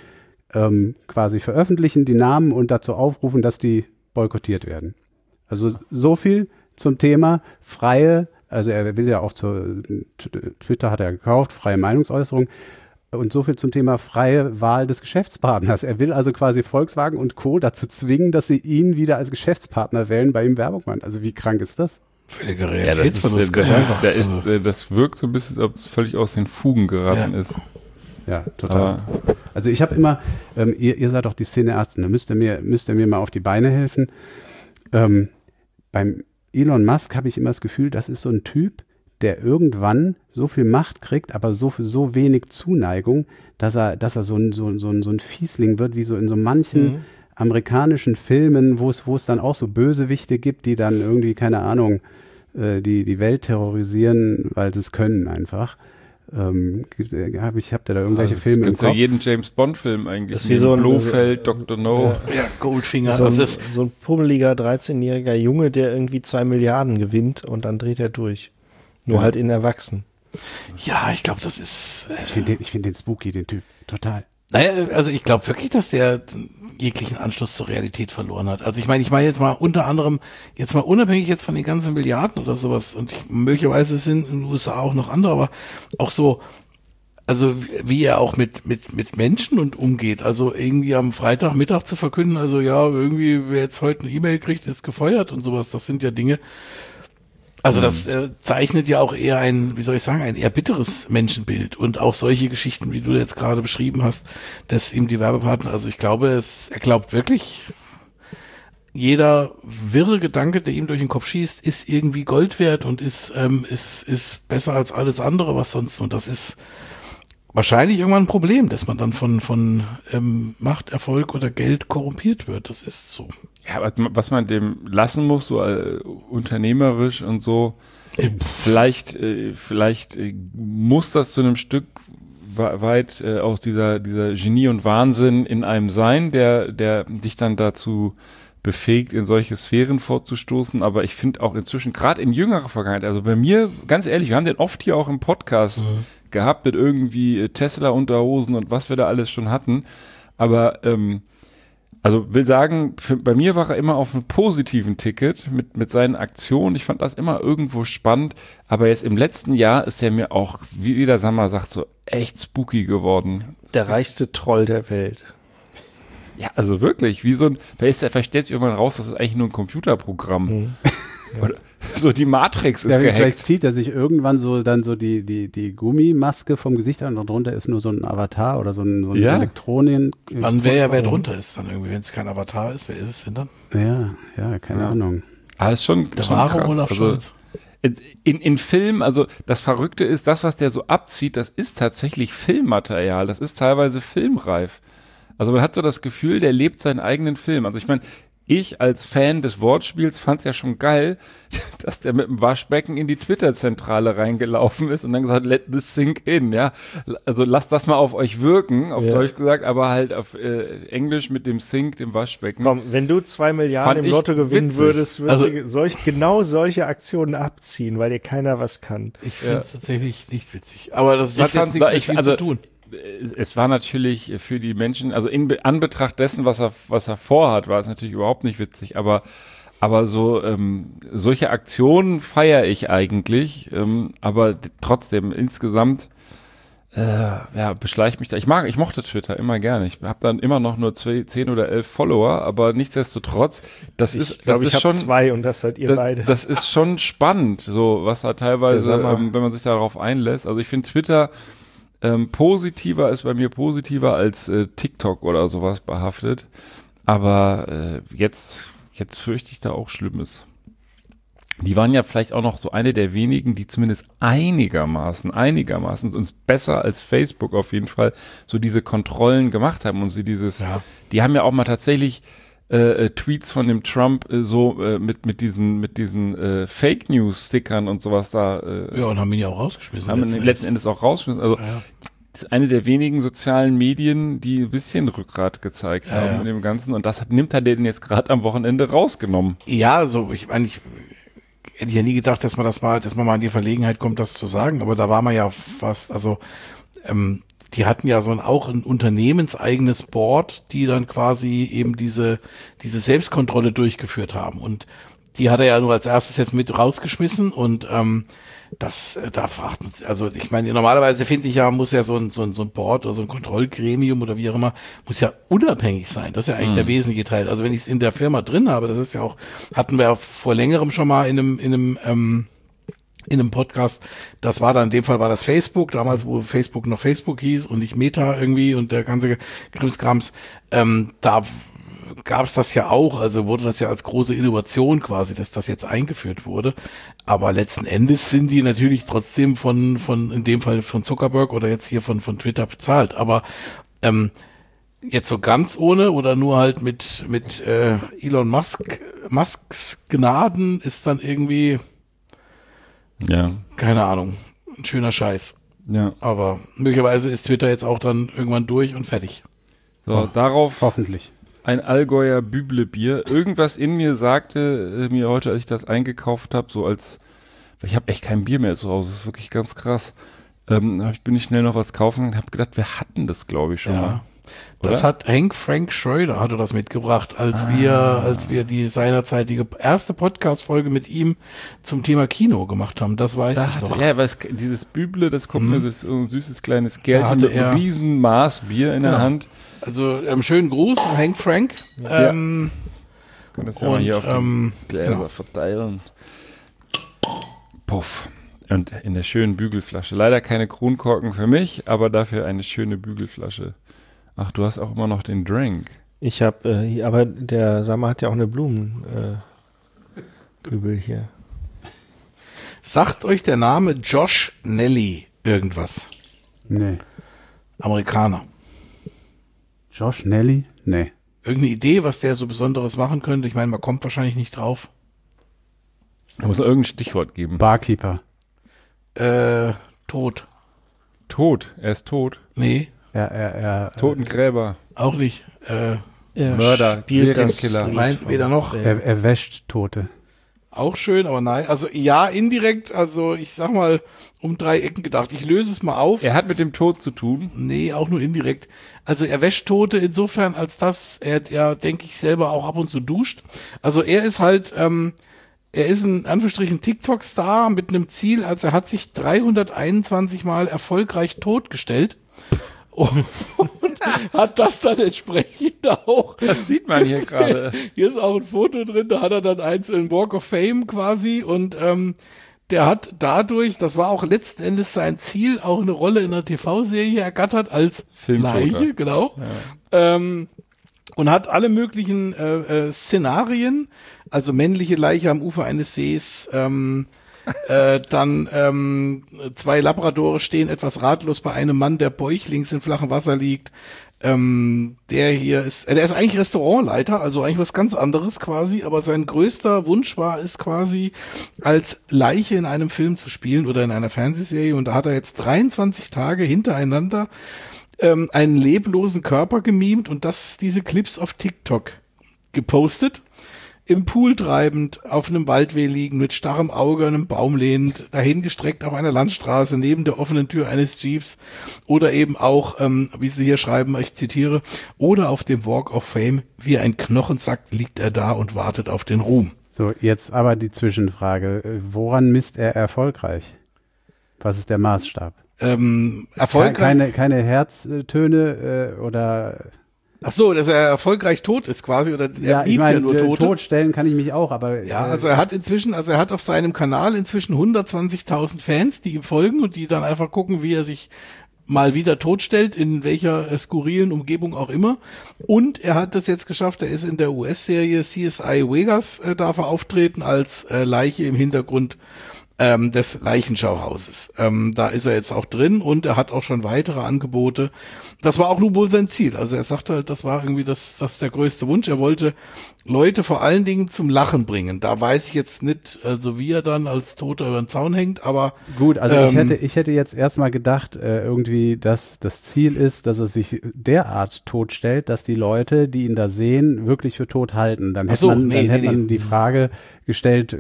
quasi veröffentlichen, die Namen und dazu aufrufen, dass die boykottiert werden. Also so viel zum Thema also er will ja auch Twitter hat er gekauft, freie Meinungsäußerung und so viel zum Thema freie Wahl des Geschäftspartners. Er will also quasi Volkswagen und Co. dazu zwingen, dass sie ihn wieder als Geschäftspartner wählen, bei ihm Werbung machen. Also wie krank ist das? Völliger Ja, das wirkt so ein bisschen, als ob es völlig aus den Fugen geraten ist. Ja, total. Also ich habe immer, ihr seid doch die Szeneärzte, da müsst ihr mir mal auf die Beine helfen. Beim Elon Musk habe ich immer das Gefühl, das ist so ein Typ, der irgendwann so viel Macht kriegt, aber so wenig Zuneigung, dass er so ein Fiesling wird, wie so in so manchen amerikanischen Filmen, wo es dann auch so Bösewichte gibt, die dann irgendwie, keine Ahnung, die Welt terrorisieren, weil sie es können einfach. Habt ihr da irgendwelche Filme im Kopf? Ja jeden James-Bond-Film eigentlich. Das ist wie so ein Blofeld, Dr. No. Ja, Goldfinger. So Also ein pummeliger 13-jähriger Junge, der irgendwie 2 Milliarden gewinnt und dann dreht er durch. Nur halt in Erwachsenen. ja, ich glaube, das ist... Ich find den spooky, den Typ. Total. Naja, also ich glaube wirklich, dass der jeglichen Anschluss zur Realität verloren hat. Also ich meine jetzt mal unter anderem, jetzt mal unabhängig jetzt von den ganzen Milliarden oder sowas, und möglicherweise sind in den USA auch noch andere, aber auch so, also wie er auch mit Menschen und umgeht. Also irgendwie am Freitagmittag zu verkünden, also ja, irgendwie wer jetzt heute eine E-Mail kriegt, ist gefeuert und sowas, das sind ja Dinge. Also das zeichnet ja auch eher ein eher bitteres Menschenbild, und auch solche Geschichten, wie du jetzt gerade beschrieben hast, dass ihm die Werbepartner, also ich glaube, er glaubt wirklich, jeder wirre Gedanke, der ihm durch den Kopf schießt, ist irgendwie Gold wert und ist besser als alles andere, was sonst, und das ist wahrscheinlich irgendwann ein Problem, dass man dann von Macht, Erfolg oder Geld korrumpiert wird. Das ist so. Ja, was man dem lassen muss, so unternehmerisch und so, vielleicht muss das zu einem Stück weit auch dieser Genie und Wahnsinn in einem sein, der dich dann dazu befähigt, in solche Sphären vorzustoßen. Aber ich finde auch inzwischen, gerade in jüngerer Vergangenheit, also bei mir, ganz ehrlich, wir haben den oft hier auch im Podcast gehabt mit irgendwie Tesla-Unterhosen und was wir da alles schon hatten. Aber also will sagen, bei mir war er immer auf einem positiven Ticket mit seinen Aktionen. Ich fand das immer irgendwo spannend. Aber jetzt im letzten Jahr ist er mir auch, wie der Sammer sagt, so echt spooky geworden. Der reichste Troll der Welt. Ja, also wirklich, wie so ein, vielleicht stellt sich irgendwann raus, das ist eigentlich nur ein Computerprogramm. Oder so die Matrix ist gehackt. Vielleicht zieht er sich irgendwann die Gummimaske vom Gesicht an und darunter ist nur so ein Avatar oder so ein Elektronien. Wann wer drunter ist dann irgendwie, wenn es kein Avatar ist, wer ist es denn dann? Ja, keine Ahnung. Ah, ist schon Der schon wahre krass. Olaf Scholz. In Filmen, also das Verrückte ist, das, was der so abzieht, das ist tatsächlich Filmmaterial, das ist teilweise filmreif. Also man hat so das Gefühl, der lebt seinen eigenen Film. Also ich meine, ich als Fan des Wortspiels fand es ja schon geil, dass der mit dem Waschbecken in die Twitter-Zentrale reingelaufen ist und dann gesagt, let this sink in, ja. Also lasst das mal auf euch wirken, auf Deutsch gesagt, aber halt auf Englisch mit dem Sink, dem Waschbecken. Komm, wenn du 2 Milliarden im Lotto gewinnen würdest, würdest du genau solche Aktionen abziehen, weil dir keiner was kann. Ich finde es tatsächlich nicht witzig. Aber das hat jetzt nichts mit ihm zu tun. Es war natürlich für die Menschen, also in Anbetracht dessen, was er vorhat, war es natürlich überhaupt nicht witzig, aber so solche Aktionen feiere ich eigentlich, aber trotzdem insgesamt beschleicht mich da. Ich mochte Twitter immer gerne. Ich habe dann immer noch nur 10 oder 11 Follower, aber nichtsdestotrotz, ich habe 2 und das seid ihr beide. Das ist schon spannend, so was da teilweise, wenn man sich darauf einlässt. Also ich finde Twitter ist bei mir positiver als TikTok oder sowas behaftet. Aber jetzt fürchte ich da auch Schlimmes. Die waren ja vielleicht auch noch so eine der wenigen, die zumindest einigermaßen uns besser als Facebook auf jeden Fall so diese Kontrollen gemacht haben und sie die haben ja auch mal tatsächlich Tweets von dem Trump mit diesen Fake News Stickern und sowas da. Und haben ihn ja auch rausgeschmissen. Haben ihn letzten Endes auch rausgeschmissen. Also das ist eine der wenigen sozialen Medien, die ein bisschen Rückgrat gezeigt haben in dem Ganzen. Und das nimmt er den jetzt gerade am Wochenende rausgenommen. Ja, also ich hätte ja nie gedacht, dass man mal in die Verlegenheit kommt, das zu sagen. Aber da war man ja fast, also die hatten ja auch ein unternehmenseigenes Board, die dann quasi eben diese Selbstkontrolle durchgeführt haben. Und die hat er ja nur als erstes jetzt mit rausgeschmissen und da fragt man, also ich meine, normalerweise finde ich ja, muss ja so ein Board oder so ein Kontrollgremium oder wie auch immer, muss ja unabhängig sein. Das ist ja eigentlich der wesentliche Teil. Also wenn ich es in der Firma drin habe, das ist ja auch, hatten wir ja vor längerem schon mal in einem Podcast, das war dann, in dem Fall war das Facebook, damals, wo Facebook noch Facebook hieß und nicht Meta irgendwie und der ganze Krimskrams, da gab es das ja auch, also wurde das ja als große Innovation quasi, dass das jetzt eingeführt wurde, aber letzten Endes sind die natürlich trotzdem von in dem Fall von Zuckerberg oder jetzt hier von Twitter bezahlt, aber Jetzt so ganz ohne oder nur halt mit Elon Musks Gnaden ist dann irgendwie, Ja. keine Ahnung, ein schöner Scheiß. Ja. Aber möglicherweise ist Twitter jetzt auch dann irgendwann durch und fertig. So, darauf Hoffentlich. ein Allgäuer Büblebier. Irgendwas in mir sagte mir heute, als ich das eingekauft habe, ich habe echt kein Bier mehr zu Hause, das ist wirklich ganz krass. Bin ich schnell noch was kaufen und habe gedacht, wir hatten das, glaube ich, schon mal. Das Oder? hat Frank Schröder hatte das mitgebracht, als wir die seinerzeitige erste Podcast-Folge mit ihm zum Thema Kino gemacht haben. Das weiß ich doch. Ja, weil dieses Büble, das kommt mir, das ist so ein süßes kleines Gärchen hatte mit einem riesen Maßbier in der Hand. Also schönen Gruß an Hank Frank. Kann das ja mal hier auf die Gläser genau. verteilen. Puff. Und in der schönen Bügelflasche. Leider keine Kronkorken für mich, aber dafür eine schöne Bügelflasche. Ach, du hast auch immer noch den Drink. Ich habe, aber der Sammer hat ja auch eine Blumenbügel hier. Sagt euch der Name Josh Nelly irgendwas? Nee. Amerikaner. Josh Nelly? Nee. Irgendeine Idee, was der so Besonderes machen könnte? Ich meine, man kommt wahrscheinlich nicht drauf. Da muss irgendein Stichwort geben. Barkeeper. Tot. Tot. Er ist tot. Nee, Totengräber. auch nicht. Mörder. spielt das Serienkiller. Nein, weder noch. Er wäscht Tote. Auch schön, aber nein. Also ja, indirekt, also ich sag mal, um 3 Ecken gedacht. Ich löse es mal auf. Er hat mit dem Tod zu tun. Nee, auch nur indirekt. Also er wäscht Tote insofern, als dass er ja, denke ich, selber auch ab und zu duscht. Also er ist halt, er ist ein Anführungsstrichen TikTok-Star mit einem Ziel, also er hat sich 321 Mal erfolgreich totgestellt und hat das dann entsprechend auch. Das sieht man hier gerade. Hier ist auch ein Foto drin, da hat er dann eins in Walk of Fame quasi und der hat dadurch, das war auch letzten Endes sein Ziel, auch eine Rolle in einer TV-Serie ergattert als Filmtoter. Leiche, genau. Ja. Und hat alle möglichen Szenarien, also männliche Leiche am Ufer eines Sees, dann 2 Labradore stehen etwas ratlos bei einem Mann, der bäuchlings in flachem Wasser liegt. Der ist eigentlich Restaurantleiter, also eigentlich was ganz anderes quasi, aber sein größter Wunsch war es quasi, als Leiche in einem Film zu spielen oder in einer Fernsehserie, und da hat er jetzt 23 Tage hintereinander einen leblosen Körper gemimt und diese Clips auf TikTok gepostet, im Pool treibend, auf einem Waldweg liegend, mit starrem Auge an einem Baum lehnend, dahingestreckt auf einer Landstraße, neben der offenen Tür eines Jeeps oder eben auch, wie sie hier schreiben, ich zitiere, oder auf dem Walk of Fame, wie ein Knochensack liegt er da und wartet auf den Ruhm. So, jetzt aber die Zwischenfrage. Woran misst er erfolgreich? Was ist der Maßstab? Erfolgreich. Keine Herztöne oder... Ach so, dass er erfolgreich tot ist quasi, oder er liebt ja nur Tote. Totstellen kann ich mich auch, aber... Ja, also er hat auf seinem Kanal inzwischen 120.000 Fans, die ihm folgen und die dann einfach gucken, wie er sich mal wieder totstellt, in welcher skurrilen Umgebung auch immer. Und er hat das jetzt geschafft, er ist in der US-Serie CSI Vegas, darf er auftreten als Leiche im Hintergrund des Leichenschauhauses. Da ist er jetzt auch drin und er hat auch schon weitere Angebote. Das war auch nun wohl sein Ziel. Also er sagte halt, das war irgendwie das der größte Wunsch. Er wollte Leute vor allen Dingen zum Lachen bringen. Da weiß ich jetzt nicht, also wie er dann als Toter über den Zaun hängt, aber gut, also ich hätte jetzt erstmal gedacht, irgendwie, dass das Ziel ist, dass er sich derart totstellt, dass die Leute, die ihn da sehen, wirklich für tot halten. Dann hätte man die Frage gestellt,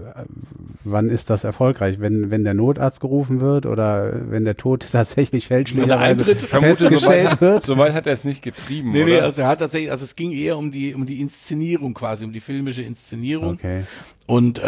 wann ist das erfolgreich? Wenn der Notarzt gerufen wird oder wenn der Tod tatsächlich fälschlicherweise festgestellt wird? Soweit hat er es nicht getrieben, oder? Nee, also er hat tatsächlich, also es ging eher um die Inszenierung quasi, um die filmische Inszenierung. Okay. Und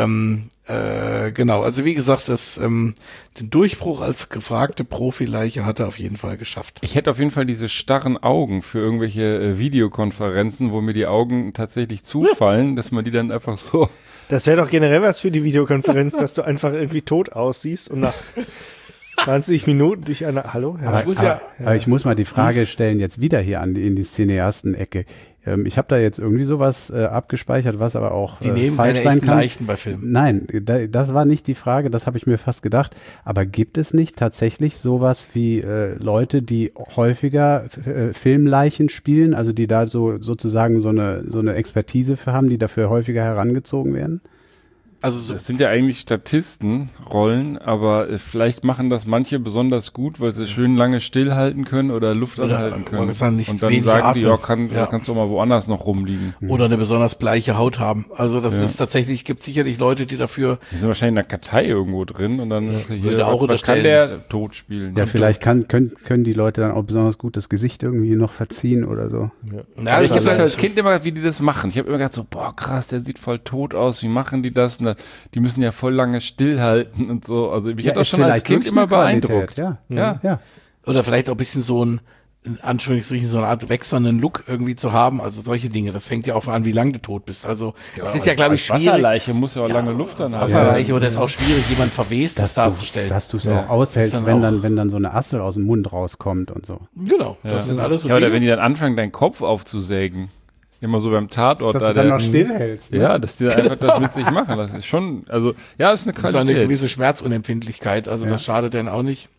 genau, also wie gesagt, den Durchbruch als gefragte Profileiche hat er auf jeden Fall geschafft. Ich hätte auf jeden Fall diese starren Augen für irgendwelche Videokonferenzen, wo mir die Augen tatsächlich zufallen, dass man die dann einfach so... Das wäre doch generell was für die Videokonferenz, dass du einfach irgendwie tot aussiehst und nach 20 Minuten dich an der, hallo? Ja. Aber ich muss mal die Frage stellen, jetzt wieder hier in die Cineasten-Ecke. Ich habe da jetzt irgendwie sowas abgespeichert, was aber auch Die nehmen falsch keine sein echten kann. Leichen bei Filmen. Nein, das war nicht die Frage, das habe ich mir fast gedacht. Aber gibt es nicht tatsächlich sowas wie Leute, die häufiger Filmleichen spielen, also die da sozusagen so eine Expertise für haben, die dafür häufiger herangezogen werden? Also so, Das sind ja eigentlich Statistenrollen, aber vielleicht machen das manche besonders gut, weil sie schön lange stillhalten können oder Luft anhalten können. wollte sagen, nicht Und dann wenig sagen die, atmen. kannst du auch mal woanders noch rumliegen. oder eine besonders bleiche Haut haben. Also das ist tatsächlich, gibt sicherlich Leute, die dafür, Die sind wahrscheinlich in der Kartei irgendwo drin und dann würde auch was kann unterstellen. der tot spielen? Ja, vielleicht können die Leute dann auch besonders gut das Gesicht irgendwie noch verziehen oder so. na, Also ich habe das das als Kind immer, wie die das machen. Ich habe immer gedacht so, boah krass, der sieht voll tot aus, wie machen die das? Und die müssen ja voll lange stillhalten und so. Also mich hat das ist schon als vielleicht Kind wirklich immer eine Qualität, beeindruckt. Ja. Ja. oder vielleicht auch ein bisschen so ein, in Anführungsstrichen, so eine Art wechselnden Look irgendwie zu haben. Also solche Dinge. Das hängt ja auch an, wie lange du tot bist. Also es ist ja, glaube ich, schwierig. Wasserleiche muss ja auch lange Luft dann haben. Wasserleiche, oder es ist auch schwierig, jemand Verwestes darzustellen. Dass du es Ja. auch aushältst, Ist dann wenn dann so eine Assel aus dem Mund rauskommt und so. Genau, das sind alles so Ja, oder Dinge. wenn die dann anfangen, deinen Kopf aufzusägen. Immer so beim Tatort. Dass da du dann der- noch stillhältst. Ne? Ja, dass die dann einfach das mit sich machen. Das ist schon, also, ja, das ist eine Das ist eine Qualität. gewisse Schmerzunempfindlichkeit. Also das schadet dann auch nicht.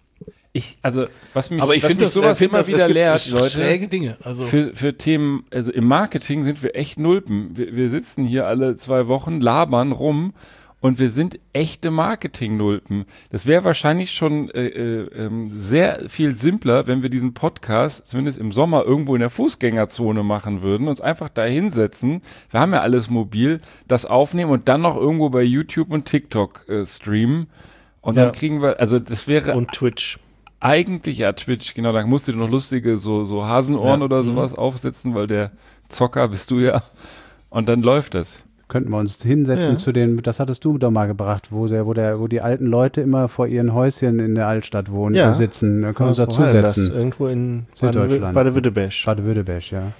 Was mich, Aber ich was finde mich das, sowas find immer das, wieder es gibt lehrt, Leute. schräge Dinge. Also Für Themen, also im Marketing sind wir echt Nulpen. Wir sitzen hier alle 2 Wochen, labern rum und wir sind echte Marketing-Nulpen. Das wäre wahrscheinlich schon sehr viel simpler, wenn wir diesen Podcast zumindest im Sommer irgendwo in der Fußgängerzone machen würden, uns einfach da hinsetzen. Wir haben ja alles mobil, das aufnehmen und dann noch irgendwo bei YouTube und TikTok streamen. Und dann kriegen wir, also das wäre Und Twitch. eigentlich, ja, Twitch, genau, da musst du dir noch lustige so Hasenohren oder sowas aufsetzen, weil der Zocker bist du ja. Und dann läuft das. Könnten wir uns hinsetzen zu den, das hattest du doch mal gebracht, wo die alten Leute immer vor ihren Häuschen in der Altstadt wohnen, Ja. sitzen. Da können wir uns Wo war denn das? dazusetzen. Irgendwo in Süddeutschland. Baden-Württemberg. Baden-Württemberg, ja.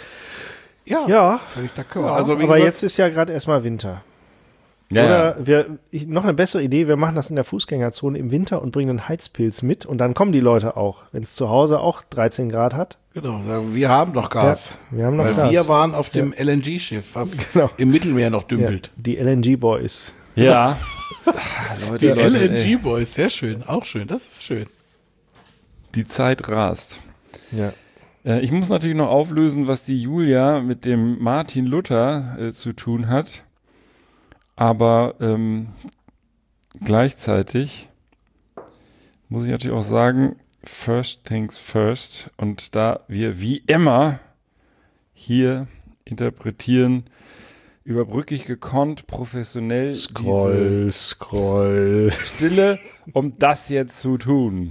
ja, völlig d'accord. Also wie Aber gesagt, jetzt ist ja gerade erstmal Winter. Ja, Oder noch eine bessere Idee, wir machen das in der Fußgängerzone im Winter und bringen einen Heizpilz mit und dann kommen die Leute auch, wenn es zu Hause auch 13 Grad hat. genau, sagen, wir haben noch Gas. Ja, wir haben noch weil Gas. wir waren auf dem LNG-Schiff, was Genau. im Mittelmeer noch Ja, dümpelt. die LNG-Boys. ja. Die Leute, ey, LNG-Boys, sehr schön, auch schön, das ist schön. die Zeit rast. Ja. Ich muss natürlich noch auflösen, was die Julia mit dem Martin Luther zu tun hat. Aber gleichzeitig muss ich natürlich auch sagen, first things first. Und da wir wie immer hier interpretieren, überbrücke ich gekonnt, professionell Scroll. diese Stille, um das jetzt zu tun.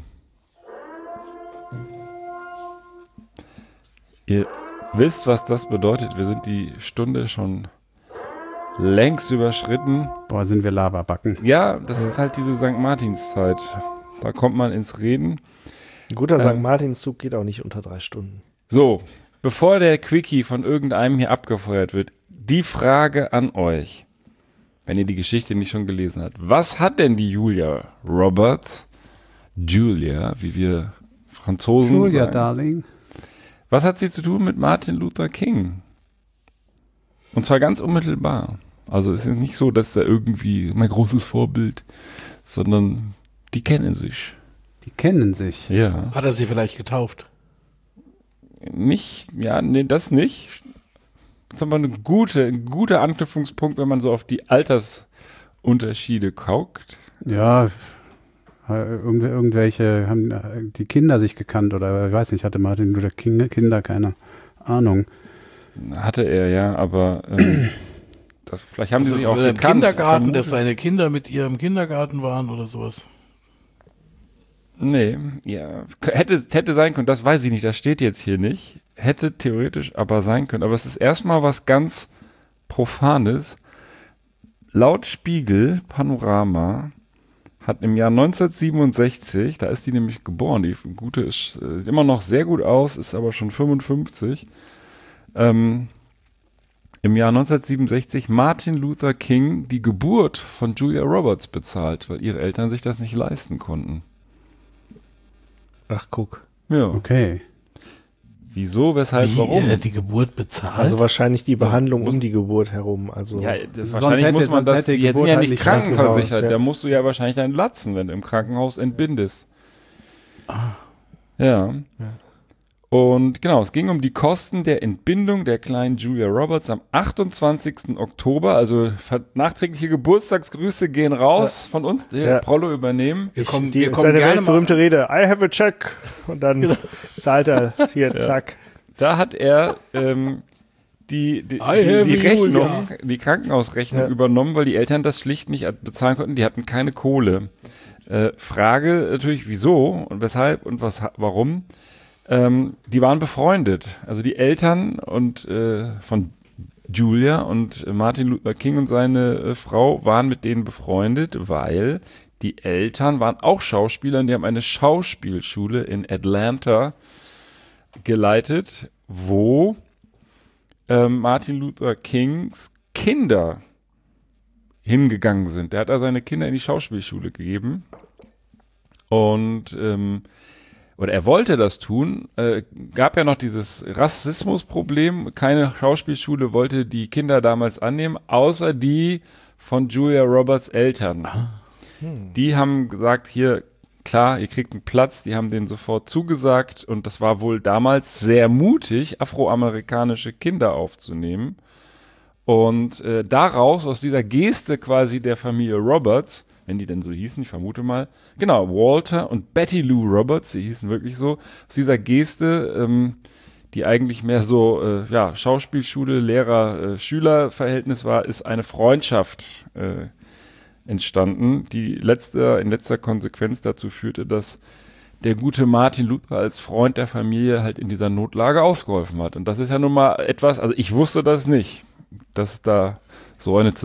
Ihr wisst, was das bedeutet. Wir sind die Stunde schon längst überschritten. Boah, sind wir Lavabacken. Ja, das ist halt diese St. Martinszeit. Da kommt man ins Reden. Ein guter St. Martinszug geht auch nicht unter 3 Stunden. So, bevor der Quickie von irgendeinem hier abgefeuert wird, die Frage an euch, wenn ihr die Geschichte nicht schon gelesen habt. Was hat denn die Julia Roberts, Julia, wie wir Franzosen Julia, sagen, Darling. was hat sie zu tun mit Martin Luther King? Und zwar ganz unmittelbar. Also es ist nicht so, dass er irgendwie mein großes Vorbild, sondern die kennen sich. Die kennen sich. Ja. Hat er sie vielleicht getauft? Nicht, ja, nee, das nicht. Das ist aber ein guter Anknüpfungspunkt, wenn man so auf die Altersunterschiede guckt. Ja, irgendwelche haben die Kinder sich gekannt oder ich weiß nicht, hatte Martin Luther King Kinder, keine Ahnung. Hatte er, ja, aber vielleicht haben sie sich auch im gekannt. Kindergarten, dass seine Kinder mit ihr im Kindergarten waren oder sowas. Nee, ja. Hätte sein können, das weiß ich nicht, das steht jetzt hier nicht. Hätte theoretisch aber sein können. Aber es ist erstmal was ganz Profanes. Laut Spiegel Panorama hat im Jahr 1967, da ist die nämlich geboren, die Gute ist, sieht immer noch sehr gut aus, ist aber schon 55, im Jahr 1967 Martin Luther King die Geburt von Julia Roberts bezahlt, weil ihre Eltern sich das nicht leisten konnten. Ach, guck. Ja. Okay. Wieso, weshalb, Wie warum? er die Geburt bezahlt? Also wahrscheinlich die Behandlung um die Geburt herum. Also Ja, Sonst wahrscheinlich muss man sonst das, hätte die die sind Geburt ja halt nicht nicht krankenversichert, Krankenhaus, ja. da musst du ja wahrscheinlich dann latzen, wenn du im Krankenhaus entbindest. Ja. Und genau, es ging um die Kosten der Entbindung der kleinen Julia Roberts am 28. Oktober, also nachträgliche Geburtstagsgrüße gehen raus von uns, Ja. Prollo übernehmen. wir kommen die gerne seine mal. weltberühmte Rede, I have a check. Und dann zahlt er hier, zack. Da hat er die have Rechnung, Julia. die Krankenhausrechnung übernommen, weil die Eltern das schlicht nicht bezahlen konnten. Die hatten keine Kohle. Frage natürlich, wieso und weshalb und warum? Die waren befreundet. Also die Eltern und von Julia und Martin Luther King und seine Frau waren mit denen befreundet, weil die Eltern waren auch Schauspieler und die haben eine Schauspielschule in Atlanta geleitet, wo Martin Luther Kings Kinder hingegangen sind. Der hat da seine Kinder in die Schauspielschule gegeben und oder er wollte das tun, gab ja noch dieses Rassismusproblem, keine Schauspielschule wollte die Kinder damals annehmen, außer die von Julia Roberts Eltern. Die haben gesagt, hier, klar, ihr kriegt einen Platz, die haben denen sofort zugesagt und das war wohl damals sehr mutig, afroamerikanische Kinder aufzunehmen. Und daraus, aus dieser Geste quasi der Familie Roberts, wenn die denn so hießen, ich vermute mal, genau, Walter und Betty Lou Roberts, sie hießen wirklich so, aus dieser Geste, die eigentlich mehr so, Schauspielschule, Lehrer-Schüler-Verhältnis war, ist eine Freundschaft entstanden, die in letzter Konsequenz dazu führte, dass der gute Martin Luther als Freund der Familie halt in dieser Notlage ausgeholfen hat. Und das ist ja nun mal etwas, also ich wusste das nicht, dass es da so eine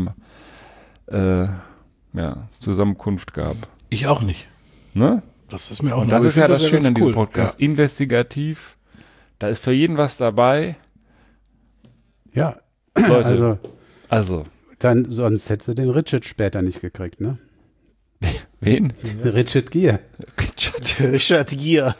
Zusammenkunft gab. Ich auch nicht. Ne? Das ist mir auch Und neu. das Ich ist ja finde das ja Schöne an ganz diesem Podcast. Investigativ, da ist für jeden was dabei. Ja, Leute, also dann sonst hättest du den Richard später nicht gekriegt, ne? wen? Richard Gere. Richard Gere.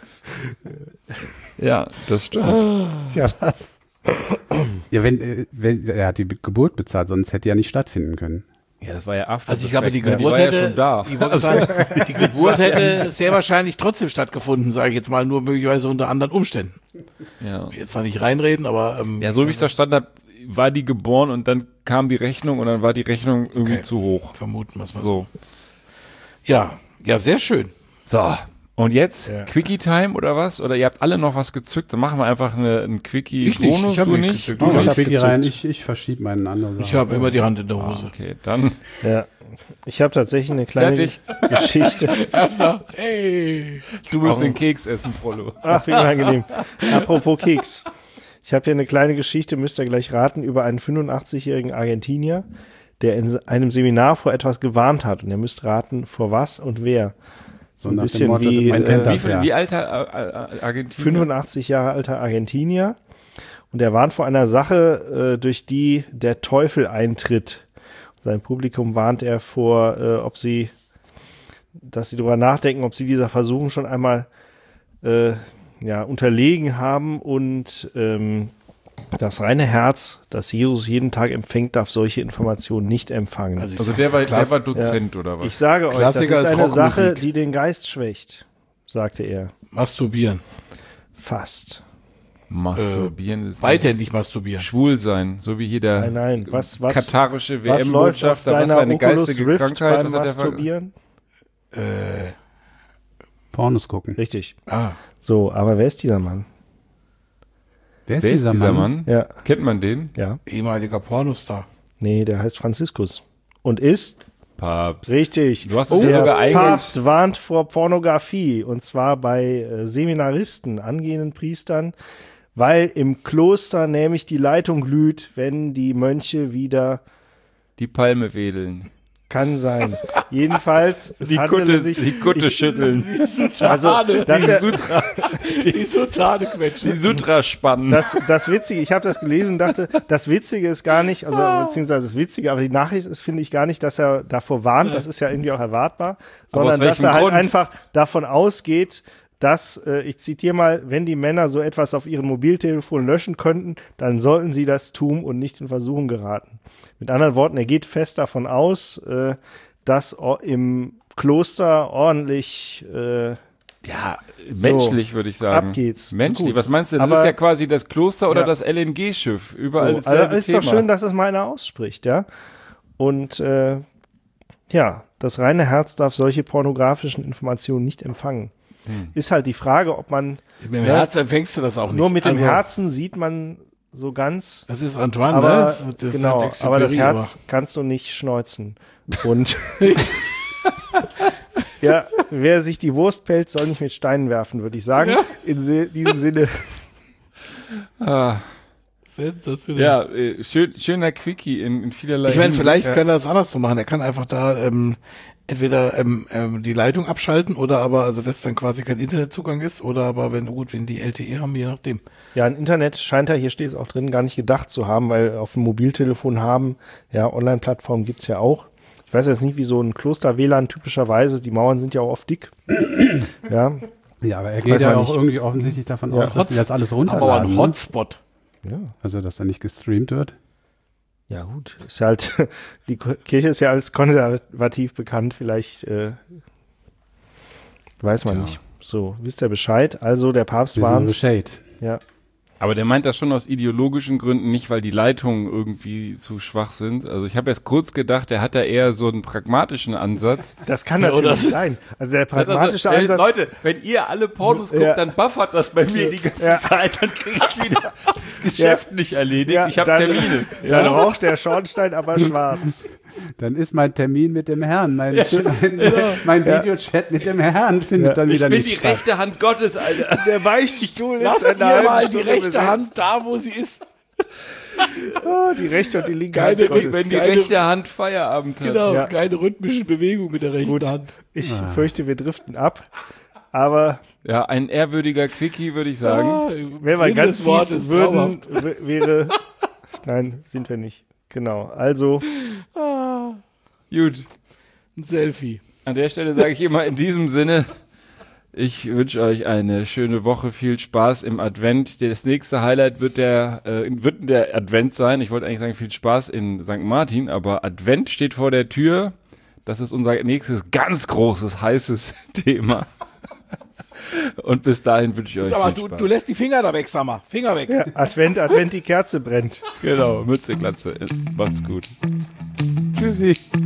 Ja, das stimmt. Ja, was? Ja, wenn er hat die Geburt bezahlt, sonst hätte ja nicht stattfinden können. Ja, das war ja After Also ich glaube, die Effect, ne? Geburt war hätte, ja schon da. ich wollte sagen, die Geburt hätte sehr wahrscheinlich trotzdem stattgefunden, sage ich jetzt mal, nur möglicherweise unter anderen Umständen. Ja. Jetzt zwar nicht reinreden, aber Ja, so wie ich es verstanden habe, war die geboren und dann kam die Rechnung und dann war die Rechnung irgendwie Okay. zu hoch. vermuten wir es mal so. So. Ja, sehr schön. So. Und jetzt Ja. Quickie-Time oder was? Oder ihr habt alle noch was gezückt? Dann machen wir einfach einen Ich Quickie-Bonus, nicht, ich hab du nichts nicht? gezückt. Du Ja, Ich nicht? hab Quickie gezückt. rein, ich verschiebe meinen anderen Sachen. Ich habe immer die Hand in der Hose. Okay, dann Ja. Ich habe tatsächlich eine kleine Fertig. Geschichte. Erster, hey. du musst den Keks essen, Prollo. Ach, wie unangenehm. Apropos Keks. Ich habe hier eine kleine Geschichte, müsst ihr gleich raten, über einen 85-jährigen Argentinier, der in einem Seminar vor etwas gewarnt hat. Und ihr müsst raten, vor was und wer. So ein nach dem bisschen Motto, wie man kennt das. Wie alt Argentinien? 85 Jahre alter Argentinier. Und er warnt vor einer Sache, durch die der Teufel eintritt. Sein Publikum warnt er vor, dass sie darüber nachdenken, ob sie dieser Versuchung schon einmal unterlegen haben und das reine Herz, das Jesus jeden Tag empfängt, darf solche Informationen nicht empfangen. Also, Also der war Klass- Dozent oder was? Ich sage euch, Klassiker das ist ist eine Sache, Rockmusik. die den Geist schwächt, sagte er. Masturbieren. Fast. Masturbieren ist Beidhändig masturbieren. schwul sein, so wie hier der Nein. Was katarische was läuft auf WM-Botschafter, was deiner eine Oculus geistige Rift Krankheit, beim was hat der Masturbieren? Pornos gucken. Richtig. Ah, So, aber wer ist dieser Mann? Wer ist Wer ist dieser Mann? Ja, Kennt man den? ja. ehemaliger Pornostar. Nee, der heißt Franziskus. Und ist Papst. richtig. Du hast es ja der sogar eingangs- Papst warnt vor Pornografie. Und zwar bei Seminaristen, angehenden Priestern, weil im Kloster nämlich die Leitung glüht, wenn die Mönche wieder. Die Palme wedeln. Kann sein. Jedenfalls, es Die handelte sich. Die Kutte schütteln. Also, das, Die Sutane quetschen. Die Sutra spannen. das Witzige, ich habe das gelesen und dachte, das Witzige ist gar nicht, also beziehungsweise das Witzige, aber die Nachricht ist, finde ich, gar nicht, dass er davor warnt, das ist ja irgendwie auch erwartbar, sondern aus dass welchem er halt Grund? einfach davon ausgeht, dass, ich zitiere mal, wenn die Männer so etwas auf ihren Mobiltelefonen löschen könnten, dann sollten sie das tun und nicht in Versuchung geraten. Mit anderen Worten, er geht fest davon aus, dass im Kloster ordentlich Ja, menschlich würde ich sagen. ab geht's. Menschlich, Gut. was meinst du? Das Aber- ist ja quasi das Kloster oder Ja. das LNG-Schiff. Überall So, dasselbe also ist Thema. doch schön, dass es mal einer ausspricht, ja. Und ja, das reine Herz darf solche pornografischen Informationen nicht empfangen. Ist halt die Frage, ob man Mit dem Herz empfängst du das auch nicht. nur mit dem Also, Herzen sieht man so ganz, Das ist Antoine, aber ne? Das ist genau, halt aber das Exupéry, Herz kannst du nicht schneuzen. Und ja, wer sich die Wurst pellt, soll nicht mit Steinen werfen, würde ich sagen. In diesem Sinne. Ah, Sensationell. ja, schöner Quickie in vielerlei Ich meine, Hinsicht. vielleicht kann er das andersrum machen. Er kann einfach da entweder die Leitung abschalten oder aber, also dass dann quasi kein Internetzugang ist oder aber wenn die LTE haben, je nachdem. Ja, ein Internet scheint er, hier steht es auch drin, gar nicht gedacht zu haben, weil auf dem Mobiltelefon haben, ja, Online-Plattformen gibt's ja auch. Ich weiß jetzt nicht, wie so ein Kloster-WLAN typischerweise, die Mauern sind ja auch oft dick. Ja, Ja, aber er Weiß geht ja man auch nicht. irgendwie offensichtlich davon aus, dass die das alles Aber runterladen. ein ne? Hotspot. ja. Also, dass da nicht gestreamt wird. Ja, gut. Ist ja halt, die Kirche ist ja als konservativ bekannt, vielleicht weiß man Tja. nicht. So, wisst ihr Bescheid? Also, der Papst Wir sind warnt. Shade. Ja. Aber der meint das schon aus ideologischen Gründen, nicht weil die Leitungen irgendwie zu schwach sind. Also ich habe erst kurz gedacht, der hat da eher so einen pragmatischen Ansatz. Das kann Ja, natürlich oder- sein. Also, der pragmatische Also, Ansatz. Leute, wenn ihr alle Pornos guckt, Ja. dann buffert das bei mir die ganze Ja. Zeit. Dann kriege ich wieder das Geschäft nicht erledigt. Ja, ich habe dann- Termine. Dann raucht der Schornstein aber schwarz. Dann ist mein Termin mit dem Herrn, mein Videochat mit dem Herrn findet dann Ich wieder bin nicht die statt. rechte Hand Gottes, Alter. Der Beichtstuhl ist Lasst in ihr einer mal halben die Stunde rechte besetzt. Hand da, wo sie ist. Oh, die rechte und die linke Keine Hand Gottes. Wenn die Keine- rechte Hand Feierabend hat. Genau, Ja. keine rhythmische Bewegung mit der rechten Gut, Hand. ich fürchte, wir driften ab. Aber Ja, ein ehrwürdiger Quickie, würde ich sagen. wenn wir Sinn ganz des Wortes, fies würden, traumhaft. wäre... Nein, sind wir nicht. Genau, also Gut. Ein Selfie. An der Stelle sage ich immer in diesem Sinne, ich wünsche euch eine schöne Woche, viel Spaß im Advent. Das nächste Highlight wird der Advent sein. Ich wollte eigentlich sagen, viel Spaß in St. Martin, aber Advent steht vor der Tür. Das ist unser nächstes ganz großes, heißes Thema. Und bis dahin wünsche ich euch Sag mal, viel Spaß. du lässt die Finger da weg, sag mal. Finger weg. ja, Advent, die Kerze brennt. Genau, Mütze, Glatze. Macht's gut. Tschüssi.